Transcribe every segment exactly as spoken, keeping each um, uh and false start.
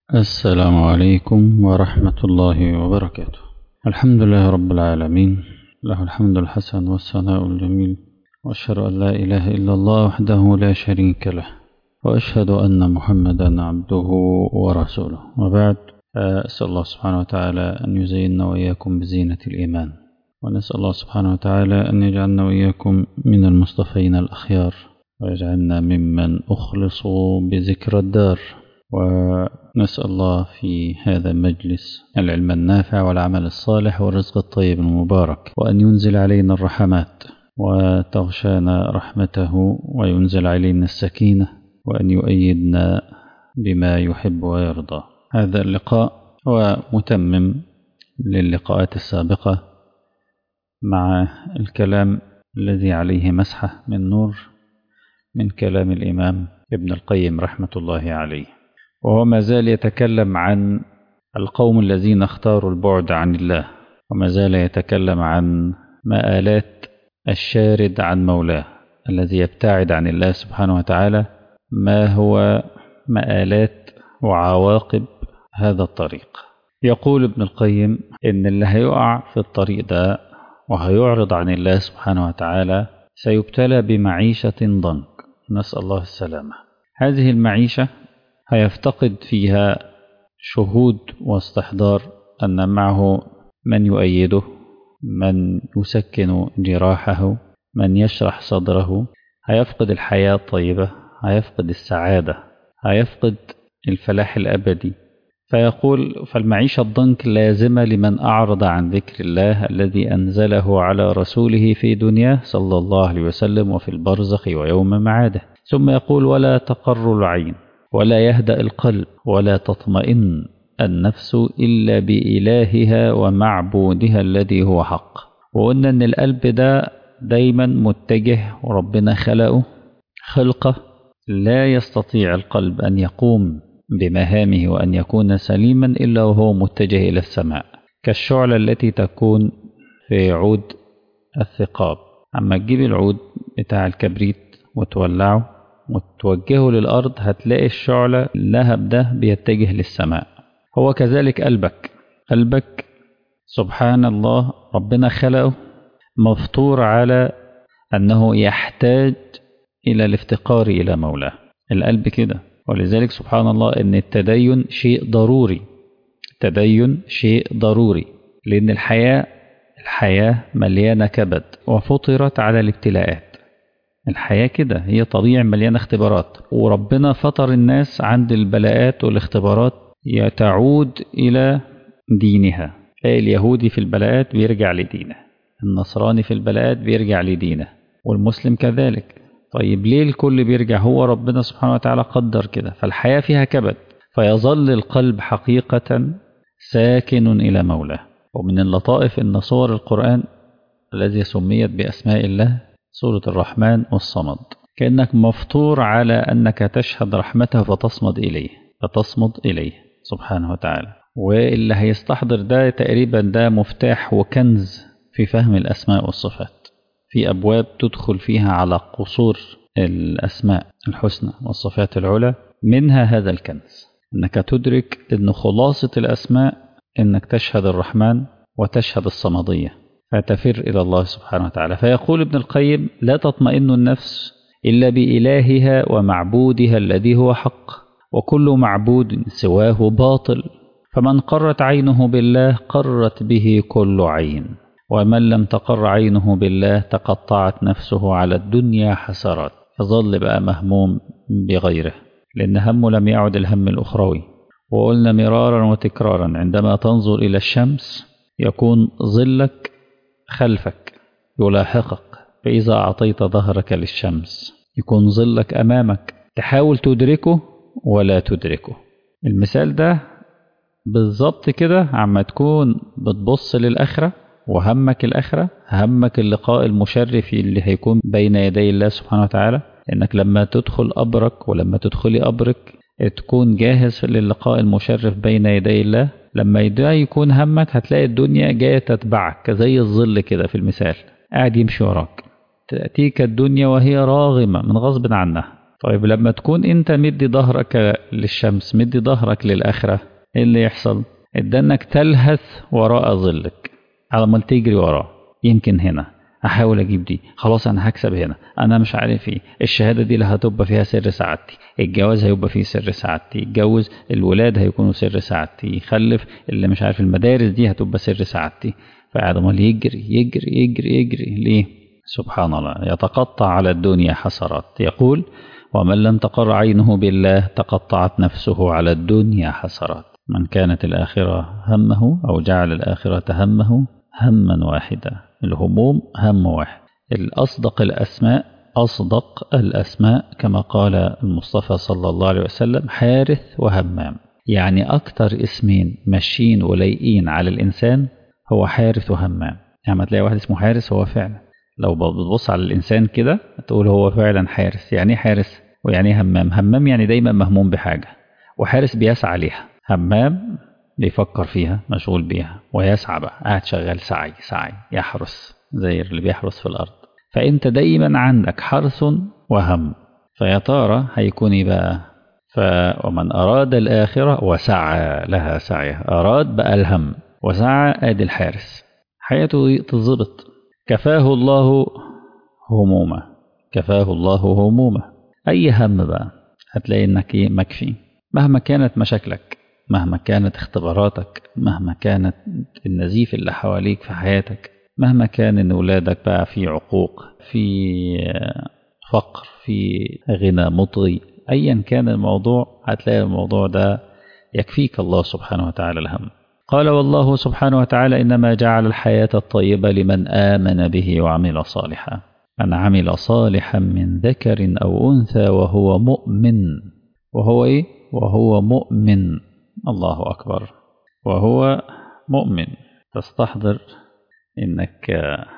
السلام عليكم ورحمة الله وبركاته. الحمد لله رب العالمين، له الحمد الحسن والثناء الجميل، وأشهد أن لا إله إلا الله وحده لا شريك له، وأشهد أن محمدا عبده ورسوله، وبعد. أسأل الله سبحانه وتعالى أن يزيننا وإياكم بزينة الإيمان، ونسأل الله سبحانه وتعالى أن يجعلنا وإياكم من المصطفين الأخيار، ويجعلنا ممن أخلصوا بذكر الدار. ونسأل الله في هذا المجلس العلم النافع والعمل الصالح والرزق الطيب المبارك، وأن ينزل علينا الرحمات وتغشانا رحمته، وينزل علينا السكينة، وأن يؤيدنا بما يحب ويرضى. هذا اللقاء هو متمم للقاءات السابقة مع الكلام الذي عليه مسحة من نور من كلام الإمام ابن القيم رحمة الله عليه، وهو ما زال يتكلم عن القوم الذين اختاروا البعد عن الله، وما زال يتكلم عن مآلات الشارد عن مولاه الذي يبتعد عن الله سبحانه وتعالى، ما هو مآلات وعواقب هذا الطريق. يقول ابن القيم إن اللي هيقع في الطريق ده وهيعرض عن الله سبحانه وتعالى سيبتلى بمعيشة ضنك، نسأل الله السلامة. هذه المعيشة هيفتقد فيها شهود واستحضار أن معه من يؤيده، من يسكن جراحه، من يشرح صدره. هيفقد الحياة الطيبة، هيفقد السعادة، هيفقد الفلاح الأبدي. فيقول: فالمعيشة الضنك لازمة لمن أعرض عن ذكر الله الذي أنزله على رسوله في دنياه صلى الله عليه وسلم وفي البرزخ ويوم معاده. ثم يقول: ولا تقر العين ولا يهدأ القلب ولا تطمئن النفس إلا بإلهها ومعبودها الذي هو حق. وقلنا أن القلب ده دايما متجه، وربنا خلقه خلقة لا يستطيع القلب أن يقوم بمهامه وأن يكون سليما إلا وهو متجه إلى السماء، كالشعلة التي تكون في عود الثقاب. أما تجيب العود بتاع الكبريت وتولعه وتوجهه للأرض، هتلاقي الشعلة اللهب ده بيتجه للسماء. هو كذلك قلبك قلبك سبحان الله ربنا خلقه مفطور على أنه يحتاج إلى الافتقار إلى مولاه. القلب كده، ولذلك سبحان الله أن التدين شيء ضروري. التدين شيء ضروري لأن الحياة الحياة مليانة كبد وفطرت على الابتلاءات. الحياة كده هي طبيعي مليانة اختبارات، وربنا فطر الناس عند البلاءات والاختبارات تعود إلى دينها. اليهودي في البلاءات بيرجع لدينه، النصراني في البلاءات بيرجع لدينه، والمسلم كذلك. طيب ليه الكل بيرجع؟ هو ربنا سبحانه وتعالى قدر كده. فالحياة فيها كبد، فيظل القلب حقيقة ساكن إلى مولاه. ومن اللطائف أن صور القرآن الذي سميت بأسماء الله سورة الرحمن والصمد، كأنك مفطور على أنك تشهد رحمته فتصمد إليه فتصمد إليه سبحانه وتعالى. واللي هيستحضر ده تقريبا ده مفتاح وكنز في فهم الأسماء والصفات، في أبواب تدخل فيها على قصور الأسماء الحسنى والصفات العلى. منها هذا الكنز، أنك تدرك أن خلاصة الأسماء أنك تشهد الرحمن وتشهد الصمدية، فتفر إلى الله سبحانه وتعالى. فيقول ابن القيم: لا تطمئن النفس إلا بإلهها ومعبودها الذي هو حق، وكل معبود سواه باطل، فمن قرت عينه بالله قرت به كل عين، ومن لم تقر عينه بالله تقطعت نفسه على الدنيا حسرات. فظل بقى مهموم بغيره، لأن همه لم يعد الهم الأخروي. وقلنا مرارا وتكرارا: عندما تنظر إلى الشمس يكون ظلك خلفك يلاحقك، فإذا أعطيت ظهرك للشمس يكون ظلك أمامك، تحاول تدركه ولا تدركه. المثال ده بالضبط كده عما تكون بتبص للآخرة وهمك الآخرة، همك اللقاء المشرف اللي هيكون بين يدي الله سبحانه وتعالى. إنك لما تدخل أبرك ولما تدخلي أبرك تكون جاهز للقاء المشرف بين يدي الله. لما ده يكون همك هتلاقي الدنيا جاية تتبعك زي الظل كده في المثال، قاعد يمشي وراك. تأتيك الدنيا وهي راغمة من غصب عنها، طيب لما تكون انت مدي ظهرك للشمس، مدي ظهرك للآخرة، ايه اللي يحصل؟ ادانك تلهث وراء ظلك على ما تجري وراه. يمكن هنا احاول اجيب دي، خلاص انا هكسب هنا، انا مش عارف ايه، الشهاده دي اللي هتبقى فيها سر سعادتي، الجواز هيبقى فيه سر سعادتي، يتجوز الولاد هيكونوا سر سعادتي، يخلف اللي مش عارف، المدارس دي هتبقى سر سعادتي. فقاعد امال يجري يجري يجري يجري ليه؟ سبحان الله، يتقطع على الدنيا حسرات. يقول: ومن لم تقر عينه بالله تقطعت نفسه على الدنيا حسرات. من كانت الآخرة همه أو جعل الآخرة همه هما واحدا، الهموم هم واحد. الأصدق الأسماء أصدق الأسماء كما قال المصطفى صلى الله عليه وسلم: حارث وهمام. يعني أكتر اسمين ماشيين ولايقين على الإنسان هو حارث وهمام. يعني ما تلاقي واحد اسمه حارث، هو فعلا لو بتبص على الإنسان كده تقول هو فعلا حارس. يعني حارس ويعني همام. همام يعني دايما مهموم بحاجة، وحارس بيسعى ليها. همام بيفكر فيها، مشغول بيها، ويسعى بقى قاعد شغال سعي سعي يحرس زي اللي بيحرس في الأرض. فأنت دايما عندك حرث وهم. فيا ترى هيكون إيه بقى؟ فمن أراد الآخرة وسعى لها سعيها، أراد بقى الهم وسعى، آدي الحارس، حياته تظبط. كفاه الله همومه، كفاه الله همومه. أي هم بقى هتلاقي إنك إيه مكفي، مهما كانت مشاكلك، مهما كانت اختباراتك، مهما كانت النزيف اللي حواليك في حياتك، مهما كان إن ولادك بقى في عقوق، في فقر، في غنى مطغي، أيا كان الموضوع هتلاقي الموضوع ده يكفيك الله سبحانه وتعالى الهم. قال: والله سبحانه وتعالى إنما جعل الحياة الطيبة لمن آمن به وعمل صالحا. من عمل صالحا من ذكر أو أنثى وهو مؤمن. وهو إيه؟ وهو مؤمن. الله أكبر. وهو مؤمن. تستحضر إنك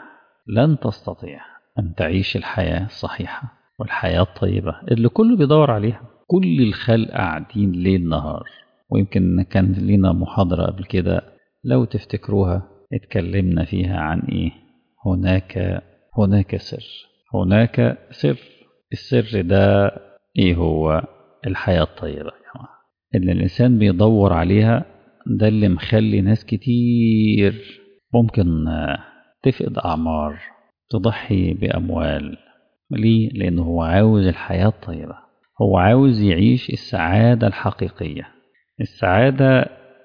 لن تستطيع أن تعيش الحياة الصحيحة والحياة الطيبة اللي كله بيدور عليها. كل الخلق قاعدين ليل نهار. ويمكن كان لنا محاضرة قبل كده لو تفتكروها اتكلمنا فيها عن إيه؟ هناك هناك سر. هناك سر. السر ده إيه هو؟ الحياة الطيبة يا جماعة اللي الإنسان بيدور عليها. ده اللي مخلي ناس كتير ممكن تفقد أعمار، تضحي بأموال. ليه؟ لأنه هو عاوز الحياة الطيبة، هو عاوز يعيش السعادة الحقيقية. السعادة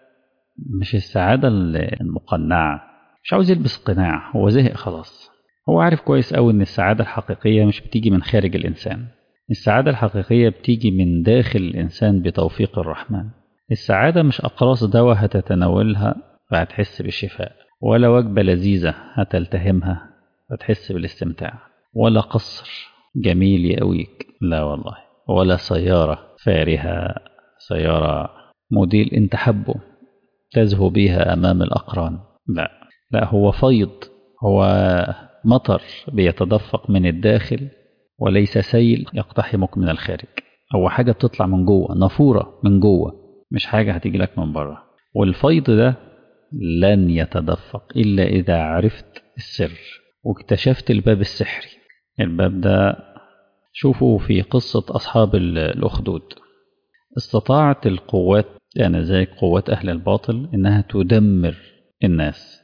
مش السعادة المقنعة، مش عاوز يلبس قناع، هو زهق خلاص. هو عارف كويس أوي إن السعادة الحقيقية مش بتيجي من خارج الإنسان، السعادة الحقيقية بتيجي من داخل الإنسان بتوفيق الرحمن. السعادة مش أقراص دواء هتتناولها فهتحس بالشفاء، ولا وجبة لذيذة هتلتهمها فتحس بالاستمتاع، ولا قصر جميل يقويك، لا والله، ولا سيارة فارهة، سيارة موديل انت حبه تزهو بها أمام الأقران، لا لا، هو فيض، هو مطر بيتدفق من الداخل وليس سيل يقتحمك من الخارج. هو حاجة بتطلع من جوه، نافورة من جوه، مش حاجة هتيجي لك من بره. والفيض ده لن يتدفق إلا إذا عرفت السر واكتشفت الباب السحري. الباب ده شوفوا في قصة أصحاب الأخدود، استطاعت القوات يعني زي قوات أهل الباطل إنها تدمر الناس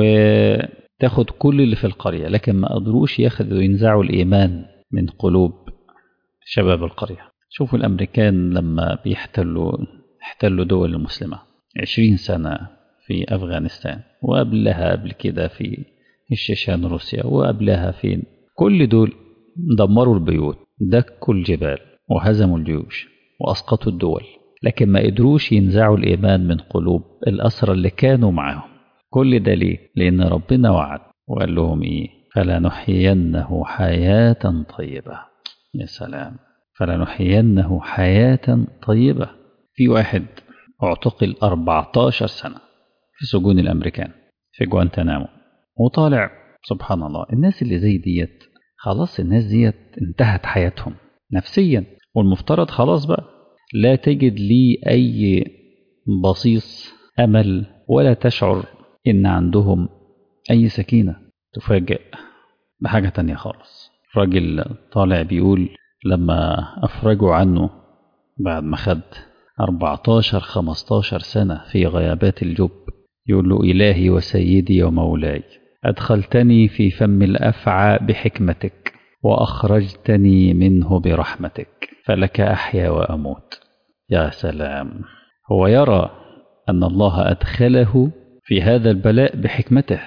وتاخد كل اللي في القرية، لكن ما قدروش ياخدوا ينزعوا الإيمان من قلوب شباب القرية. شوفوا الأمريكان لما بيحتلوا احتلوا دول المسلمة عشرين سنة في أفغانستان، وقبلها قبل كده في الشيشان روسيا، وقبلها في كل دول دمروا البيوت، دكوا الجبال، وهزموا الجيوش، وأسقطوا الدول، لكن ما قدروش ينزعوا الإيمان من قلوب الأسرى اللي كانوا معهم. كل ده ليه؟ لأن ربنا وعد وقال لهم إيه؟ فلنحيينه حياة طيبة. يا سلام، فلنحيينه حياة طيبة. في واحد اعتقل أربعتاشر سنة في سجون الأمريكان في جوانتنامو وطالع. سبحان الله، الناس اللي زي ديت خلاص، الناس ديت انتهت حياتهم نفسيا، والمفترض خلاص بقى لا تجد لي أي بصيص أمل ولا تشعر إن عندهم أي سكينة. تفاجئ بحاجة تانية خالص. راجل طالع بيقول لما أفرجوا عنه بعد ما خد أربعتاشر خمستاشر سنة في غيابات الجب، يقول له: إلهي وسيدي ومولاي، أدخلتني في فم الأفعى بحكمتك وأخرجتني منه برحمتك، فلك أحيا وأموت. يا سلام، هو يرى أن الله أدخله في هذا البلاء بحكمته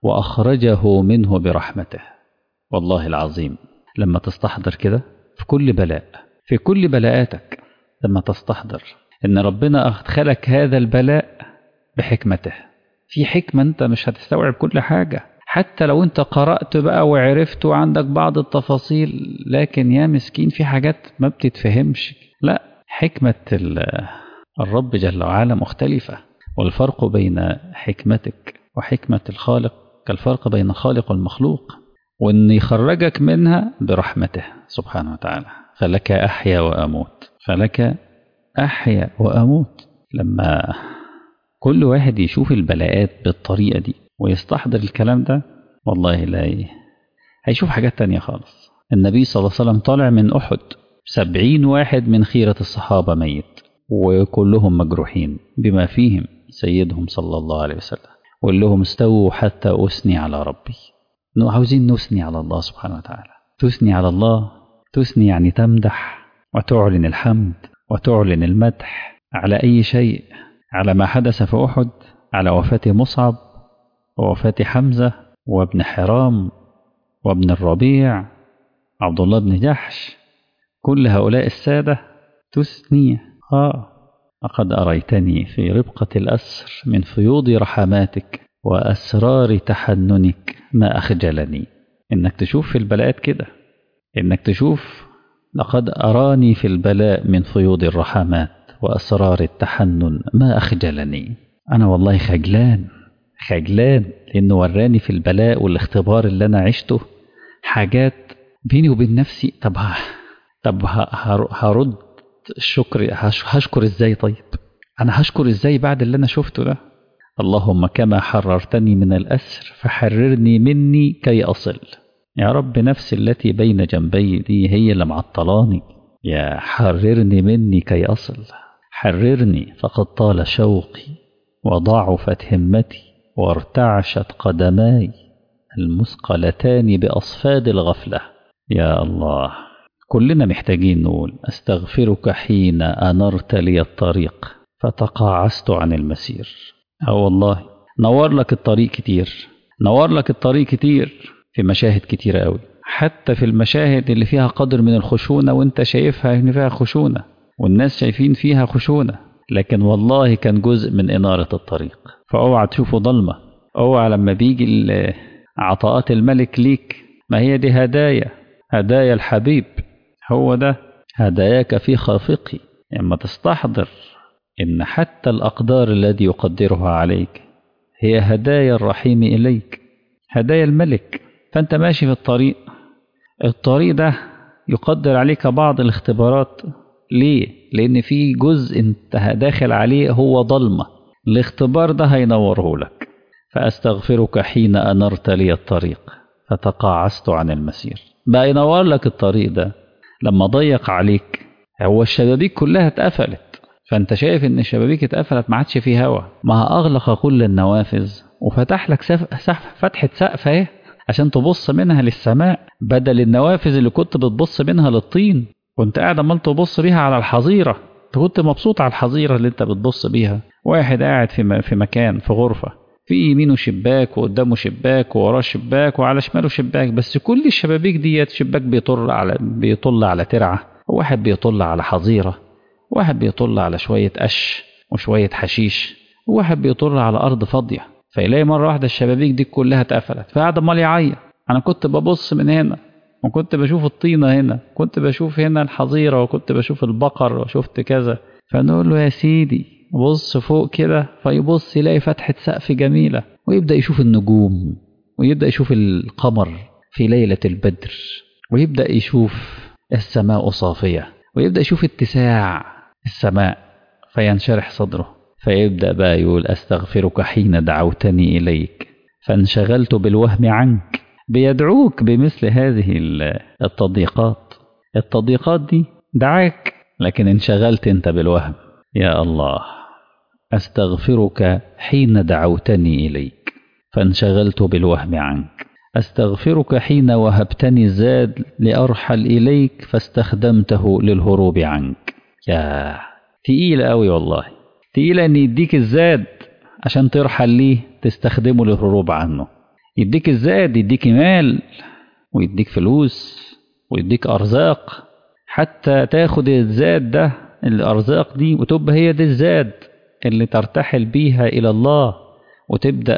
وأخرجه منه برحمته. والله العظيم لما تستحضر كده في كل بلاء، في كل بلاءاتك، لما تستحضر أن ربنا أدخلك هذا البلاء بحكمته، في حكمة أنت مش هتستوعب كل حاجة، حتى لو أنت قرأت بقى وعرفت وعندك بعض التفاصيل، لكن يا مسكين في حاجات ما بتتفهمش. لا، حكمة الرب جل وعلا مختلفة، والفرق بين حكمتك وحكمة الخالق كالفرق بين الخالق والمخلوق، وأن يخرجك منها برحمته سبحانه وتعالى. فلك أحيا وأموت، فلك أحيا وأموت. لما كل واحد يشوف البلاءات بالطريقة دي ويستحضر الكلام ده، والله لا ي... هيشوف حاجات تانية خالص. النبي صلى الله عليه وسلم طالع من أحد، سبعين واحد من خيرة الصحابة ميت وكلهم مجروحين بما فيهم سيدهم صلى الله عليه وسلم، وقال لهم: استووا حتى أثني على ربي. عاوزين نثني على الله سبحانه وتعالى. تثني على الله، تثني يعني تمدح وتعلن الحمد وتعلن المدح على أي شيء، على ما حدث في أحد، على وفاة مصعب ووفاة حمزة وابن حرام وابن الربيع عبد الله بن جحش، كل هؤلاء السادة تثني. آه لقد أريتني في ربقة الأسر من فيوض رحماتك وأسرار تحننك ما أخجلني. إنك تشوف في البلاءات كده، إنك تشوف لقد أراني في البلاء من فيوض الرحمات وأسرار التحنن ما أخجلني. أنا والله خجلان خجلان لأنه وراني في البلاء والاختبار اللي أنا عشته حاجات بيني وبين نفسي. طب ها طب هرد الشكر، هشكر إزاي؟ طيب أنا هشكر إزاي بعد اللي أنا شفته ده؟ اللهم كما حررتني من الأسر فحررني مني كي أصل. يا رب، نفسي التي بين جنبي دي هي اللي معطلاني، يا حررني مني كي أصل. حررني فقد طال شوقي وضعفت همتي وارتعشت قدماي المثقلتان بأصفاد الغفلة. يا الله، كلنا محتاجين نقول: أستغفرك حين أنرت لي الطريق فتقاعست عن المسير. أه والله نور لك الطريق كتير، نور لك الطريق كتير في مشاهد كتيرة قوي، حتى في المشاهد اللي فيها قدر من الخشونة وانت شايفها ان فيها خشونة والناس شايفين فيها خشونة، لكن والله كان جزء من إنارة الطريق. فأوعى تشوفه ضلمة، أوعى لما بيجي عطاءات الملك ليك، ما هي دي هدايا، هدايا الحبيب، هو ده هداياك في خافقي. لما تستحضر إن حتى الأقدار الذي يقدرها عليك هي هدايا الرحيم إليك، هدايا الملك. فأنت ماشي في الطريق، الطريق ده يقدر عليك بعض الاختبارات. ليه؟ لأن في جزء انت داخل عليه هو ضلمة، الاختبار ده هينوره لك. فأستغفرك حين أنرت لي الطريق فتقاعست عن المسير. بقى ينور لك الطريق ده لما ضيق عليك، هو الشبابيك كلها اتقفلت، فأنت شايف إن الشبابيك اتقفلت، ما عادش فيه هوا، ما أغلق كل النوافذ وفتح لك سف... سف... فتحة سقف اهي عشان تبص منها للسماء، بدل النوافذ اللي كنت بتبص منها للطين، كنت قاعد عمال تبص بيها على الحظيرة. انت كنت مبسوط على الحظيرة اللي انت بتبص بيها. واحد قاعد في م... في مكان، في غرفة، في يمينه شباك وقدامه شباك ووراه شباك وعلى شماله شباك، بس كل الشبابيك ديت شباك بيطل على بيطل على ترعة، وواحد بيطل على حظيرة، واحد بيطل على شوية قش وشوية حشيش، وواحد بيطل على أرض فاضية. فيلاقي مرة واحدة الشبابيك دي كلها اتقفلت، فقعد امال يعيط: أنا كنت ببص من هنا وكنت بشوف الطينة هنا، كنت بشوف هنا الحظيرة وكنت بشوف البقر وشفت كذا. فنقول له: يا سيدي بص فوق كده. فيبص يلاقي فتحة سقف جميلة، ويبدأ يشوف النجوم، ويبدأ يشوف القمر في ليلة البدر، ويبدأ يشوف السماء صافية، ويبدأ يشوف اتساع السماء، فينشرح صدره. فيبدأ بقى يقول: أستغفرك حين دعوتني إليك فانشغلت بالوهم عنك. بيدعوك بمثل هذه التضييقات، التضييقات دي دعاك، لكن انشغلت انت بالوهم. يا الله، أستغفرك حين دعوتني إليك فانشغلت بالوهم عنك، أستغفرك حين وهبتني الزاد لأرحل إليك فاستخدمته للهروب عنك. يا تقيلة أوي والله، تقيلة أن يديك الزاد عشان ترحل ليه تستخدمه للهروب عنه. يديك الزاد، يديك مال ويديك فلوس ويديك أرزاق، حتى تاخد الزاد ده الأرزاق دي وتبقى هي دي الزاد اللي ترتحل بيها إلى الله وتبدأ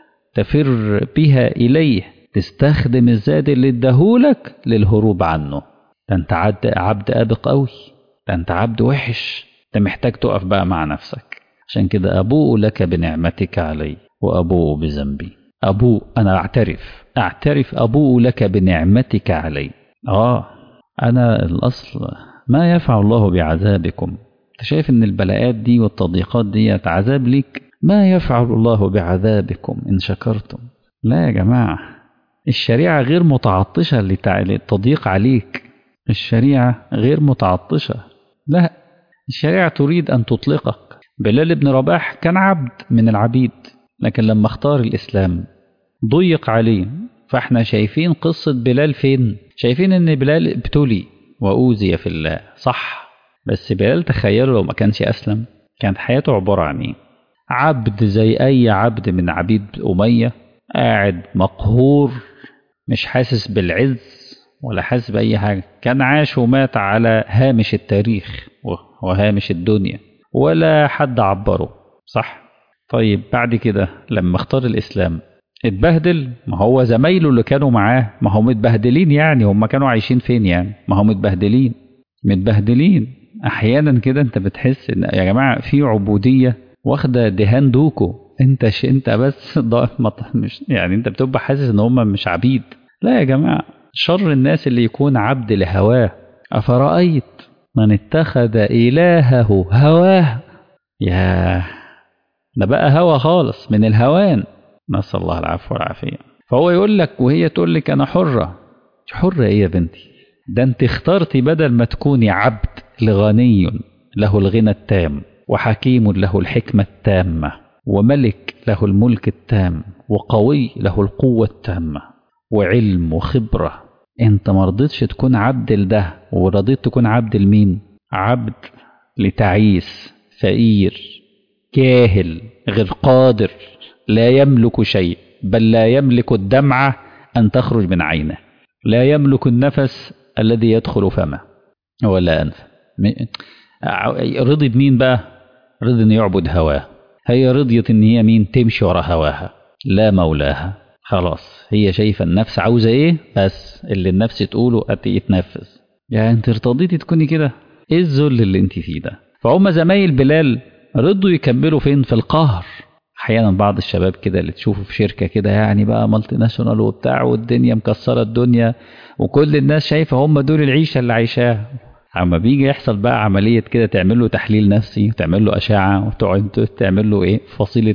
تفر بها إليه، تستخدم الزاد اللي اداهولك للهروب عنه. ده انت عبد عبد أبق قوي، ده انت عبد وحش، انت محتاج تقف بقى مع نفسك. عشان كده أبوء لك بنعمتك علي وأبوء بذنبي. أبوء، أنا أعترف أعترف أبوء لك بنعمتك علي. آه أنا الأصل ما يفعل الله بعذابكم. أنت شايف إن البلاءات دي والتضييقات دي عذاب ليك؟ ما يفعل الله بعذابكم إن شكرتم. لا يا جماعة، الشريعة غير متعطشة للتضييق عليك، الشريعة غير متعطشة، لا، الشريعة تريد أن تطلقك. بلال بن رباح كان عبد من العبيد، لكن لما اختار الإسلام ضيق عليه. فاحنا شايفين قصة بلال فين؟ شايفين ان بلال ابتلي وأوذي في الله، صح، بس بلال تخيلوا لو ما كانش أسلم كانت حياته عبارة عن ايه؟ عبد زي أي عبد من عبيد أمية، قاعد مقهور، مش حاسس بالعز ولا حاسس بأي حاجة، كان عاش ومات على هامش التاريخ وهامش الدنيا، ولا حد عبره، صح؟ طيب بعد كده لما اختار الإسلام اتبهدل. ما هو زمايله اللي كانوا معاه ما هم متبهدلين، يعني هم كانوا عايشين فين يعني؟ ما هم متبهدلين متبهدلين. احيانا كده انت بتحس ان يا جماعه في عبوديه واخده دهان دوكو، انت ش... انت بس مش يعني انت بتبقى حاسس ان هم مش عبيد. لا يا جماعه، شر الناس اللي يكون عبد لهواه. افرايت من اتخذ الهه هواه. يا ده بقى هوى خالص من الهوان، نسأل الله العفو والعافية. فهو يقول لك وهي تقول لك أنا حرة. حرة إيه يا بنتي؟ ده أنت اخترتي بدل ما تكوني عبد لغني له الغنى التام، وحكيم له الحكمة التامة، وملك له الملك التام، وقوي له القوة التامة، وعلم وخبرة. أنت ما رضيتش تكون عبد لده، ورضيت تكون عبد لمين؟ عبد لتعيس فقير جاهل غير قادر، لا يملك شيء، بل لا يملك الدمعة أن تخرج من عينه، لا يملك النفس الذي يدخل فمه ولا أنف. رضي بمين بقى؟ رضي أن يعبد هواه. هي رضيت أن هي مين؟ تمشي ورا هواها، لا مولاها. خلاص هي شايفة النفس عاوزة إيه، بس اللي النفس تقوله يتنفذ. يعني أنت ارتضيتي تكوني كده؟ إيه الذل اللي أنت فيه ده؟ فهم زمايل بلال رضوا يكملوا فين؟ في القهر. احيانا بعض الشباب كده اللي تشوفه في شركه كده يعني بقى مالتي ناشونال وبتاع، والدنيا مكسره الدنيا وكل الناس شايفه هم دول العيشه اللي عايشاها، اما بيجي يحصل بقى عمليه كده تعمل له تحليل نفسي وتعمل له اشعه وتقعد تعمل له ايه فصيله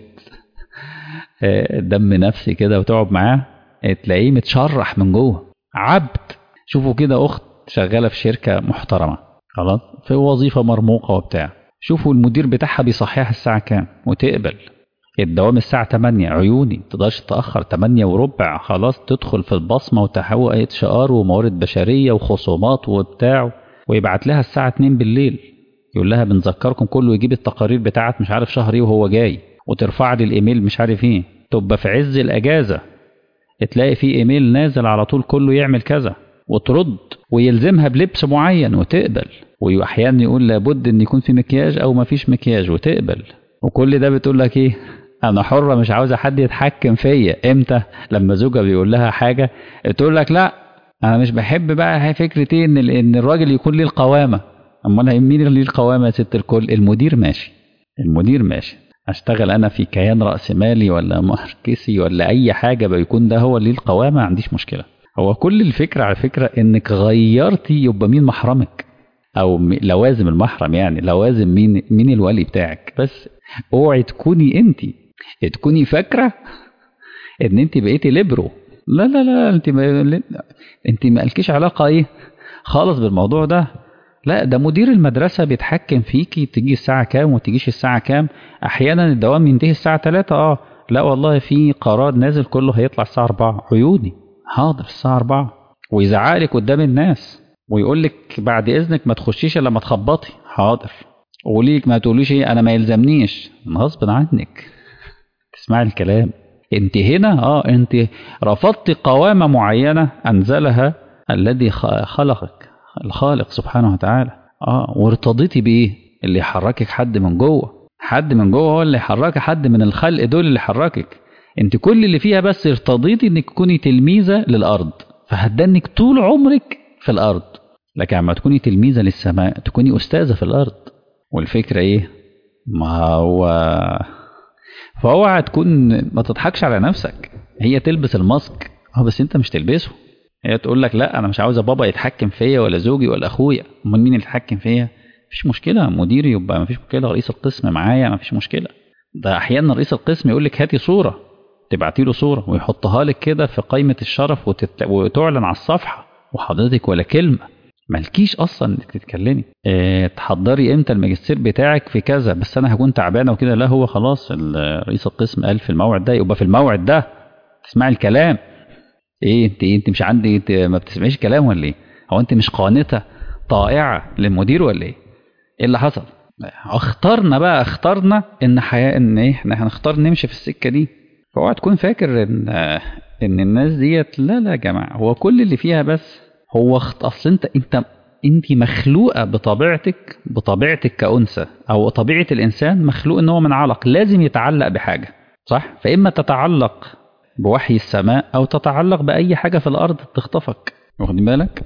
دم نفسي كده وتقعد معاه، تلاقيه متشرح من جوه. عبد. شوفوا كده اخت شغاله في شركه محترمه خلاص في وظيفه مرموقه وبتاع، شوفوا المدير بتاعها بيصحيها الساعه كام وتقبل الدوام الساعة تمانية، عيوني تقدرش تأخر تمانية وربع، خلاص تدخل في البصمة وتحقق اتش ار وموارد بشرية وخصومات وبتاع، ويبعت لها الساعة اتنين بالليل يقول لها بنذكركم كله يجيب التقارير بتاعت مش عارف شهر ايه وهو جاي، وترفع لي الايميل مش عارف ايه. تبقى في عز الاجازة تلاقي في ايميل نازل على طول كله يعمل كذا وترد، ويلزمها بلبس معين وتقبل، واحيانا يقول لابد ان يكون في مكياج او ما فيش مكياج وتقبل. وكل ده بتقول لك ايه؟ انا حرة مش عاوزة حد يتحكم فيا. امتى؟ لما زوجها بيقول لها حاجة تقول لك لا انا مش بحب بقى هي فكرة ايه ان ان الراجل يكون ليه القوامة. امال مين اللي ليه القوامة يا ست الكل؟ المدير ماشي، المدير ماشي، اشتغل انا في كيان رأسمالي ولا ماركسي ولا اي حاجة بيكون ده هو اللي ليه القوامة، ما عنديش مشكلة. هو كل الفكرة على فكرة انك غيرتي يبقى مين محرمك او لوازم المحرم، يعني لوازم مين مين الولي بتاعك. بس اوعي تكوني انت تكوني فاكره ان انت بقيتي ليبرو. لا لا لا انت ما انت ما لكيش علاقه ايه خالص بالموضوع ده. لا، ده مدير المدرسة بيتحكم فيكي تيجي الساعة كام وتجيش الساعة كام. أحيانا الدوام ينتهي الساعة تلاتة، اه لا والله في قرار نازل كله هيطلع الساعة أربعة. عيوني حاضر الساعة أربعة، ويزعقلك قدام الناس ويقول لك بعد إذنك ما تخشيش إلا لما تخبطي. حاضر. وليك ما تقوليش ايه انا ما يلزمنيش، غصب عنك تسمعي الكلام. انت هنا اه انت رفضت قوامة معينة انزلها الذي خلقك الخالق سبحانه وتعالى، اه وارتضيتي بايه؟ اللي يحركك حد من جوه، حد من جوه هو اللي يحركك، حد من الخلق دول اللي يحركك. انت كل اللي فيها بس ارتضيتي انك تكوني تلميذة للارض، فهتدنك طول عمرك في الارض. لكن لما تكوني تلميذة للسماء تكوني استاذة في الارض. والفكرة ايه؟ ما هو فاوعى تكون ما تضحكش على نفسك. هي تلبس الماسك اه بس انت مش تلبسه. هي تقول لك لا انا مش عاوزه بابا يتحكم فيا ولا زوجي ولا اخويا. امال مين اللي يتحكم فيا؟ مفيش مشكله، مديري يبقى مفيش مشكله، رئيس القسم معايا مفيش مشكله. ده احيانا رئيس القسم يقول لك هاتي صوره، تبعتي له صوره ويحطها لك كده في قائمه الشرف وتت... وتعلن على الصفحه، وحضرتك ولا كلمه مالكيش اصلا انك تتكلمي. اه تحضري امتى الماجستير بتاعك في كذا، بس انا هكون تعبانه وكده. لا هو خلاص رئيس القسم قال في الموعد ده يبقى في الموعد ده تسمعي الكلام. ايه انت إيه انت مش عندي انت ما بتسمعيش كلام ولا ايه؟ هو انت مش قانته طائعه للمدير ولا ايه؟ ايه اللي حصل؟ اخترنا بقى اخترنا ان حياه ان ايه احنا هنختار نمشي في السكه دي. فاوعى تكون فاكر ان ان الناس ديت لا لا يا جماعه، هو كل اللي فيها بس هو اخت... اصل انت انت انت مخلوقه بطبيعتك بطبيعتك كأنثى، او طبيعه الانسان مخلوق ان هو من علق لازم يتعلق بحاجه، صح؟ فاما تتعلق بوحي السماء او تتعلق باي حاجه في الارض تخطفك، واخد بالك؟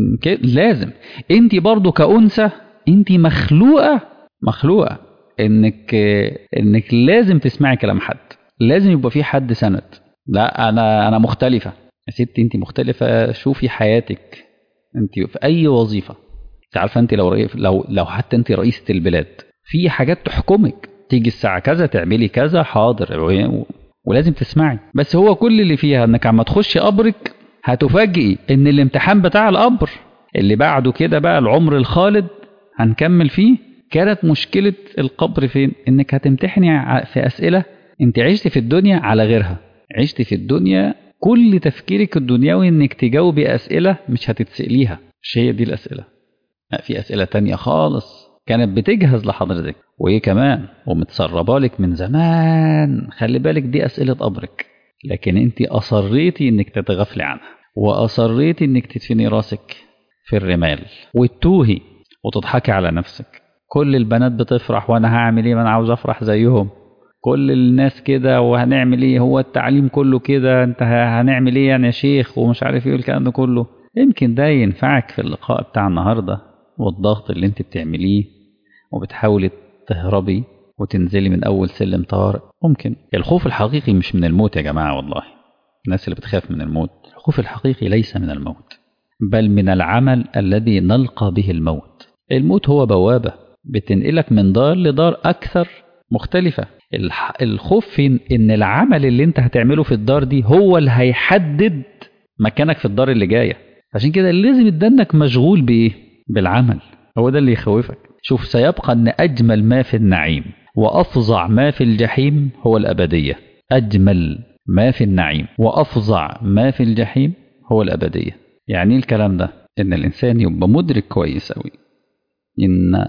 لازم انت برضو كأنثى انت مخلوقه مخلوقه انك انك لازم تسمعي كلام حد، لازم يبقى في حد سند. لا انا انا مختلفه يا ستي، انت مختلفه. شوفي حياتك انت في اي وظيفه. انت عارفه انت لو لو لو حتى انت رئيسه البلاد في حاجات تحكمك، تيجي الساعه كذا تعملي كذا حاضر ولازم تسمعي. بس هو كل اللي فيها انك عم تخشي قبرك هتفاجئي ان الامتحان بتاع القبر اللي بعده كده بقى العمر الخالد هنكمل فيه. كانت مشكله القبر فين؟ انك هتمتحني في اسئله انت عشت في الدنيا على غيرها. عشت في الدنيا كل تفكيرك الدنيوي انك تجاوبي اسئله مش هتتساليها، مش هي دي الاسئله. لا في اسئله تانية خالص كانت بتجهز لحضرتك وايه كمان ومتسربه لك من زمان. خلي بالك دي اسئله قبرك، لكن انت اصريتي انك تتغفلي عنها، واصريتي انك تدفني راسك في الرمال وتتوهي وتضحكي على نفسك. كل البنات بتفرح وانا هعمل ايه؟ ما انا عاوز افرح زيهم. كل الناس كده وهنعمل ايه؟ هو التعليم كله كده، انت هنعمل ايه يعني يا شيخ ومش عارف ايه الكلام ده كله. يمكن ده ينفعك في اللقاء بتاع النهارده والضغط اللي انت بتعمليه وبتحاولي تهربي وتنزلي من اول سلم طوارئ. ممكن الخوف الحقيقي مش من الموت يا جماعه، والله الناس اللي بتخاف من الموت، الخوف الحقيقي ليس من الموت بل من العمل الذي نلقى به الموت. الموت هو بوابه بتنقلك من دار لدار اكثر مختلفه. الخوف في ان العمل اللي انت هتعمله في الدار دي هو اللي هيحدد مكانك في الدار اللي جايه. عشان كده لازم يدنك مشغول بايه؟ بالعمل. هو ده اللي يخوفك. شوف سيبقى ان اجمل ما في النعيم وافظع ما في الجحيم هو الابديه. اجمل ما في النعيم وافظع ما في الجحيم هو الابديه. يعني الكلام ده ان الانسان يبقى مدرك كويس قوي ان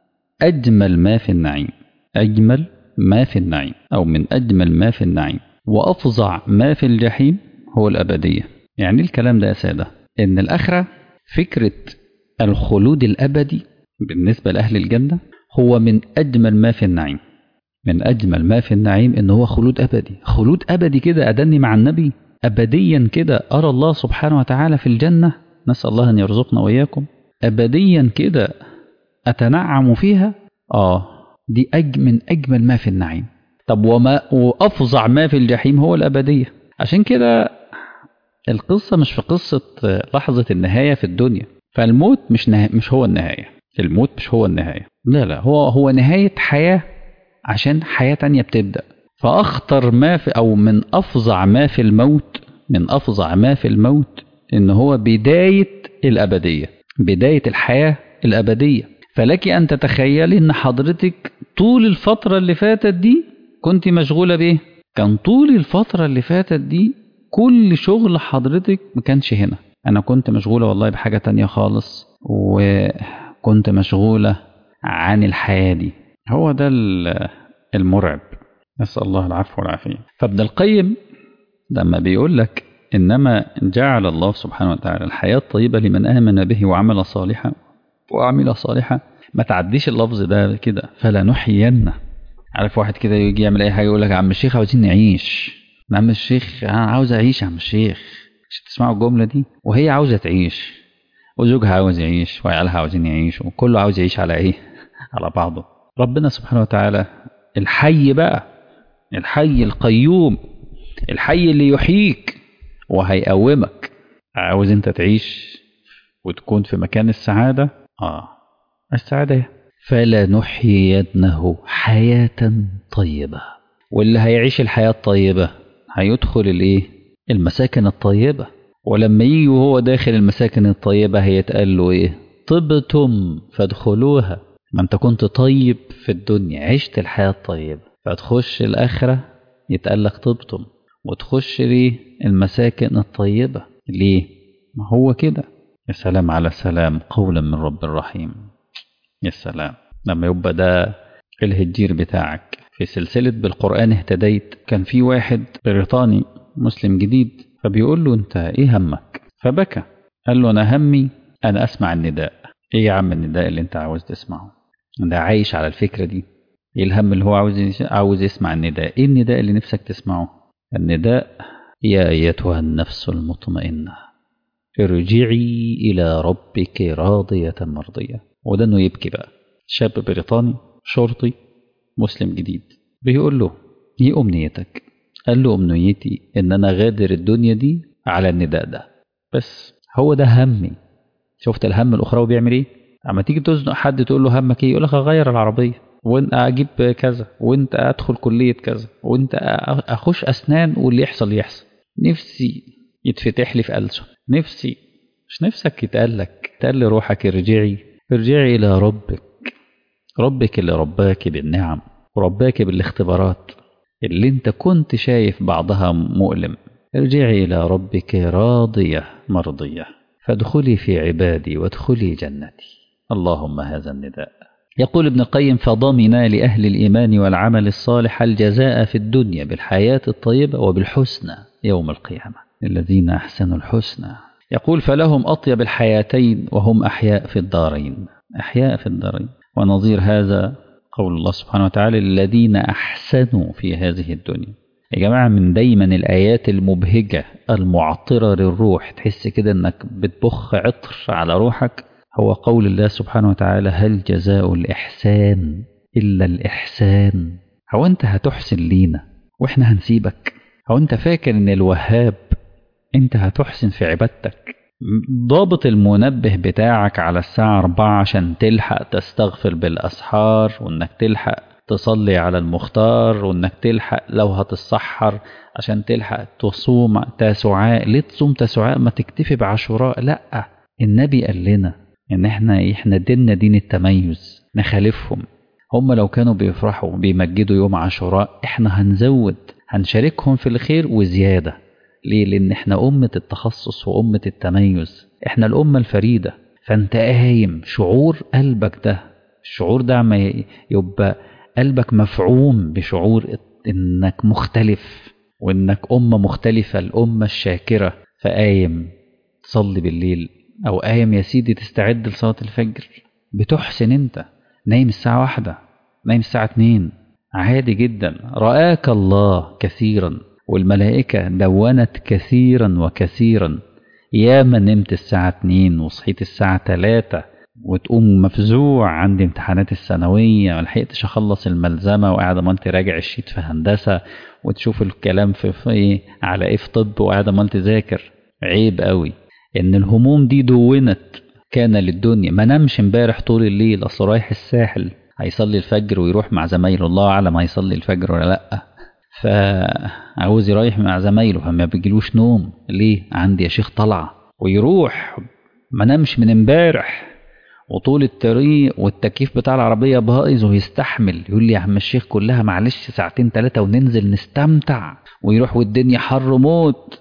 اجمل ما في النعيم اجمل ما في النعيم أو من أجمل ما في النعيم وأفظع ما في الجحيم هو الأبدية. يعني الكلام ده يا سادة إن الآخرة فكرة الخلود الأبدي بالنسبة لأهل الجنة هو من أجمل ما في النعيم. من أجمل ما في النعيم إن هو خلود أبدي. خلود أبدي كده أدني مع النبي أبديا كده أرى الله سبحانه وتعالى في الجنة، نسأل الله أن يرزقنا وإياكم أبديا كده أتنعم فيها. آه دي أج من أجمل ما في النعيم. طب وما وأفظع ما في الجحيم هو الأبدية. عشان كده القصة مش في قصة لحظة النهاية في الدنيا. فالموت مش نه... مش هو النهاية. الموت مش هو النهاية، لا لا هو هو نهاية حياة عشان حياة تانية بتبدأ. فأخطر ما في أو من أفظع ما في الموت من أفظع ما في الموت إن هو بداية الأبدية. بداية الحياة الأبدية. فلك أن تتخيلي أن حضرتك طول الفترة اللي فاتت دي كنت مشغولة بإيه؟ كان طول الفترة اللي فاتت دي كل شغل حضرتك ما كانش هنا. أنا كنت مشغولة والله بحاجة تانية خالص، وكنت مشغولة عن الحياة دي. هو ده المرعب، نسأل الله العفو والعافية. فابن القيم لما بيقول لك إنما جعل الله سبحانه وتعالى الحياة الطيبة لمن آمن به وعمل صالحا وعمل صالحا، ما تعديش اللفظ ده كده، فلا نحيينه. عارف واحد كده يجي يعمل أي حاجة يقول لك عم الشيخ عاوزين نعيش، عم الشيخ أنا عاوز أعيش، عم الشيخ مش تسمعوا الجملة دي؟ وهي عاوزة تعيش، وزوجها عاوز يعيش، وعيالها عاوزين يعيشوا، وكله عاوز يعيش على إيه؟ على بعضه. ربنا سبحانه وتعالى الحي بقى، الحي القيوم، الحي اللي يحييك وهيقومك. عاوز انت تعيش وتكون في مكان السعادة؟ آه السعادة فلا نحيينه حياة طيبة. واللي هيعيش الحياة الطيبة هيدخل الايه؟ المساكن الطيبة. ولما يجي وهو داخل المساكن الطيبة هيتقال له ايه؟ طبتم فادخلوها. ما انت كنت طيب في الدنيا، عشت الحياة الطيبة، فتخش الآخرة يتقال لك طبتم، وتخش ليه؟ المساكن الطيبة. ليه؟ ما هو كده. يا سلام على سلام قولا من رب الرحيم. يا سلام لما يبقى ده الهجير بتاعك. في سلسلة بالقرآن اهتديت كان في واحد بريطاني مسلم جديد، فبيقول له انت ايه همك؟ فبكى، قال له انا همي انا اسمع النداء. ايه يا عم النداء اللي انت عاوز تسمعه؟ ده عايش على الفكرة دي. ايه الهم اللي هو عاوز عاوز يسمع النداء؟ ايه النداء اللي نفسك تسمعه؟ النداء يا ايتها النفس المطمئنة ارجعي الى ربك راضية مرضية. وده انه يبكي بقى. شاب بريطاني شرطي مسلم جديد بيقول له ايه امنيتك؟ قال له امنيتي ان انا غادر الدنيا دي على النداء ده بس، هو ده همي. شفت الهم الاخروي بيعمل ايه؟ اما تيجي تزنق حد تقول له همك ايه؟ يقول لك اغير العربيه، وانت اجيب كذا، وانت ادخل كليه كذا، وانت اخش اسنان، واللي يحصل يحصل. نفسي يتفتح لي في ألسن، نفسي مش نفسك يتقال لك، يتقال لي روحك ارجعي ارجعي الى ربك، ربك اللي رباك بالنعم ورباك بالاختبارات اللي انت كنت شايف بعضها مؤلم. ارجعي الى ربك راضية مرضية فادخلي في عبادي وادخلي جنتي. اللهم هذا النداء. يقول ابن القيم فضمن لأهل الإيمان والعمل الصالح الجزاء في الدنيا بالحياة الطيبة وبالحسنى يوم القيامة الذين أحسنوا الحسنى. يقول فلهم أطيب الحياتين وهم أحياء في الدارين، أحياء في الدارين. ونظير هذا قول الله سبحانه وتعالى الذين أحسنوا في هذه الدنيا. يا جماعة من دايما الآيات المبهجة المعطرة للروح، تحس كده أنك بتبخ عطر على روحك، هو قول الله سبحانه وتعالى هل جزاء الإحسان إلا الإحسان. هو أنت هتحسن لينا وإحنا هنسيبك؟ هو أنت فاكر أن الوهاب أنت هتحسن في عبادتك؟ ضابط المنبه بتاعك على الساعة أربعة عشان تلحق تستغفر بالأسحار، وأنك تلحق تصلي على المختار، وأنك تلحق لو هتتسحر عشان تلحق تصوم تاسعاء. ليه تصوم تاسعاء؟ ما تكتفي بعاشوراء. لأ، النبي قال لنا إن إحنا إحنا ديننا دين التميز، نخالفهم. هم لو كانوا بيفرحوا بيمجدوا يوم عاشوراء، إحنا هنزود هنشاركهم في الخير وزيادة. ليه؟ لأن إحنا أمة التخصص وأمة التميز، إحنا الأمة الفريدة. فأنت قايم شعور قلبك ده، الشعور ده ما يبقى قلبك مفعوم بشعور إنك مختلف وإنك أمة مختلفة، الأمة الشاكرة. فقايم تصلي بالليل، أو قايم يا سيدي تستعد لصلاة الفجر، بتحسن. أنت نايم الساعة واحدة، نايم الساعة اتنين، عادي جدا. رآك الله كثيرا والملائكة دونت كثيرا وكثيرا. يا من نمت الساعة اتنين وصحيت الساعة تلاتة وتقوم مفزوع عندي امتحانات الثانوية ملحقتش أخلص الملزمة، وقاعدة مالتي راجع الشيت في هندسة، وتشوف الكلام في, في ايه على ايه في طب، وقاعدة مالتي ذاكر. عيب قوي ان الهموم دي دونت كان للدنيا. ما نمش امبارح طول الليل، اصل رايح الساحل هيصلي الفجر ويروح مع زمايله، الله اعلم هيصلي الفجر ولا لا، فعاوز يريح مع زمايله فما بيجيلوش نوم. ليه؟ عندي يا شيخ طلعة، ويروح ما نامش من امبارح، وطول الطريق والتكييف بتاع العربية بايظ ويستحمل، يقول لي يا عم الشيخ كلها معلش ساعتين ثلاثة وننزل نستمتع، ويروح والدنيا حر موت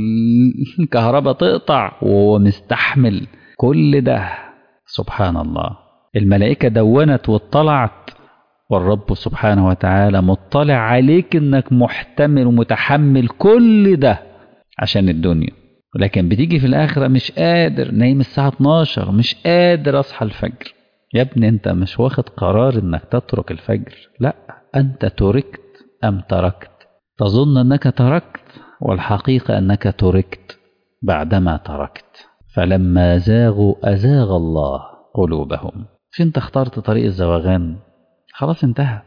والكهرباء تقطع وهو مستحمل كل ده. سبحان الله، الملائكة دونت واطلعت، والرب سبحانه وتعالى مطلع عليك انك محتمل ومتحمل كل ده عشان الدنيا. لكن بتيجي في الآخرة مش قادر، نايم الساعة اتناشر، مش قادر أصحى الفجر. يا ابني أنت مش واخد قرار إنك تترك الفجر، لا، أنت تركت أم تركت. تظن أنك تركت، والحقيقة أنك تركت بعدما تركت. فلما زاغوا أزاغ الله قلوبهم. مش أنت اخترت طريق الزواغان، خلاص انتهت.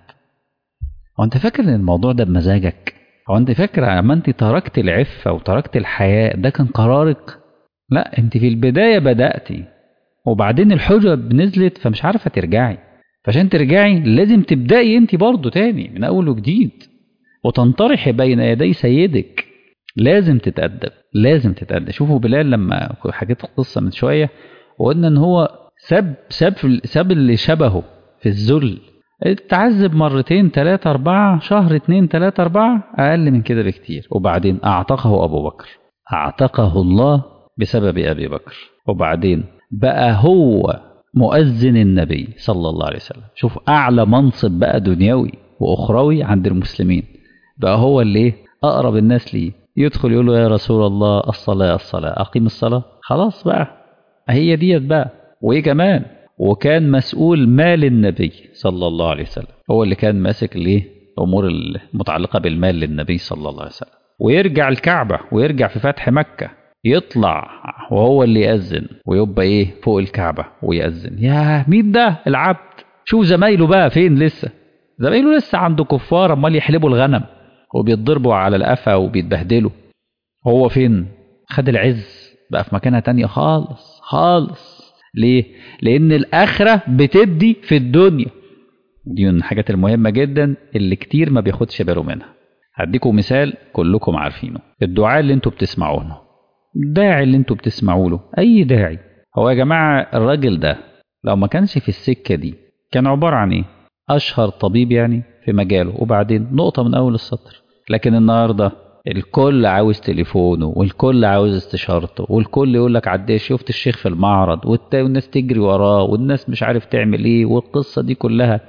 وأنت فاكر إن الموضوع ده بمزاجك؟ هو انت فاكر لما انت تركت العفة وتركت الحياة ده كان قرارك؟ لا، انت في البداية بدأتي، وبعدين الحجب نزلت فمش عارفة ترجعي، فعشان ترجعي لازم تبدأي انت برضو تاني من اول وجديد، وتنطرحي بين يدي سيدك. لازم تتأدب، لازم تتأدب. شوفوا بلال لما حكيت القصة من شوية، وقلنا ان هو ساب ساب ساب اللي شبهه في الذل، تعذب مرتين ثلاثة أربعة، شهر اتنين ثلاثة أربعة، أقل من كده بكتير. وبعدين أعتقه أبو بكر، أعتقه الله بسبب أبي بكر. وبعدين بقى هو مؤذن النبي صلى الله عليه وسلم. شوف أعلى منصب بقى دنيوي وأخروي عند المسلمين، بقى هو اللي أقرب الناس ليه، يدخل يقول له يا رسول الله الصلاة الصلاة، أقيم الصلاة. خلاص بقى، هي ديت بقى. وإيه كمان، وكان مسؤول مال النبي صلى الله عليه وسلم، هو اللي كان ماسك ليه الأمور المتعلقة بالمال للنبي صلى الله عليه وسلم. ويرجع الكعبة ويرجع في فتح مكة، يطلع وهو اللي يأذن، ويبقى إيه فوق الكعبة ويأذن. يا مين ده العبد؟ شوف زمايله بقى فين، لسه زمايله لسه عنده كفار امال يحلبوا الغنم وبيتضربوا على القفا وبيتبهدلوا. هو فين؟ خد العز بقى في مكانها تانية خالص خالص. ليه؟ لأن الآخرة بتدي في الدنيا. دي من الحاجات المهمة جدا اللي كتير ما بياخدش باله منها. هديكم مثال كلكم عارفينه، الدعاء اللي انتوا بتسمعونه، الداعي اللي انتوا بتسمعوا له، أي داعي. هو يا جماعة الراجل ده لو ما كانش في السكة دي كان عبارة عن ايه؟ أشهر طبيب يعني في مجاله، وبعدين نقطة من أول السطر. لكن النهاردة الكل عاوز تليفونه، والكل عاوز استشارته، والكل يقول لك عديش شفت الشيخ في المعرض، والناس تجري وراه، والناس مش عارف تعمل ايه، والقصة دي كلها.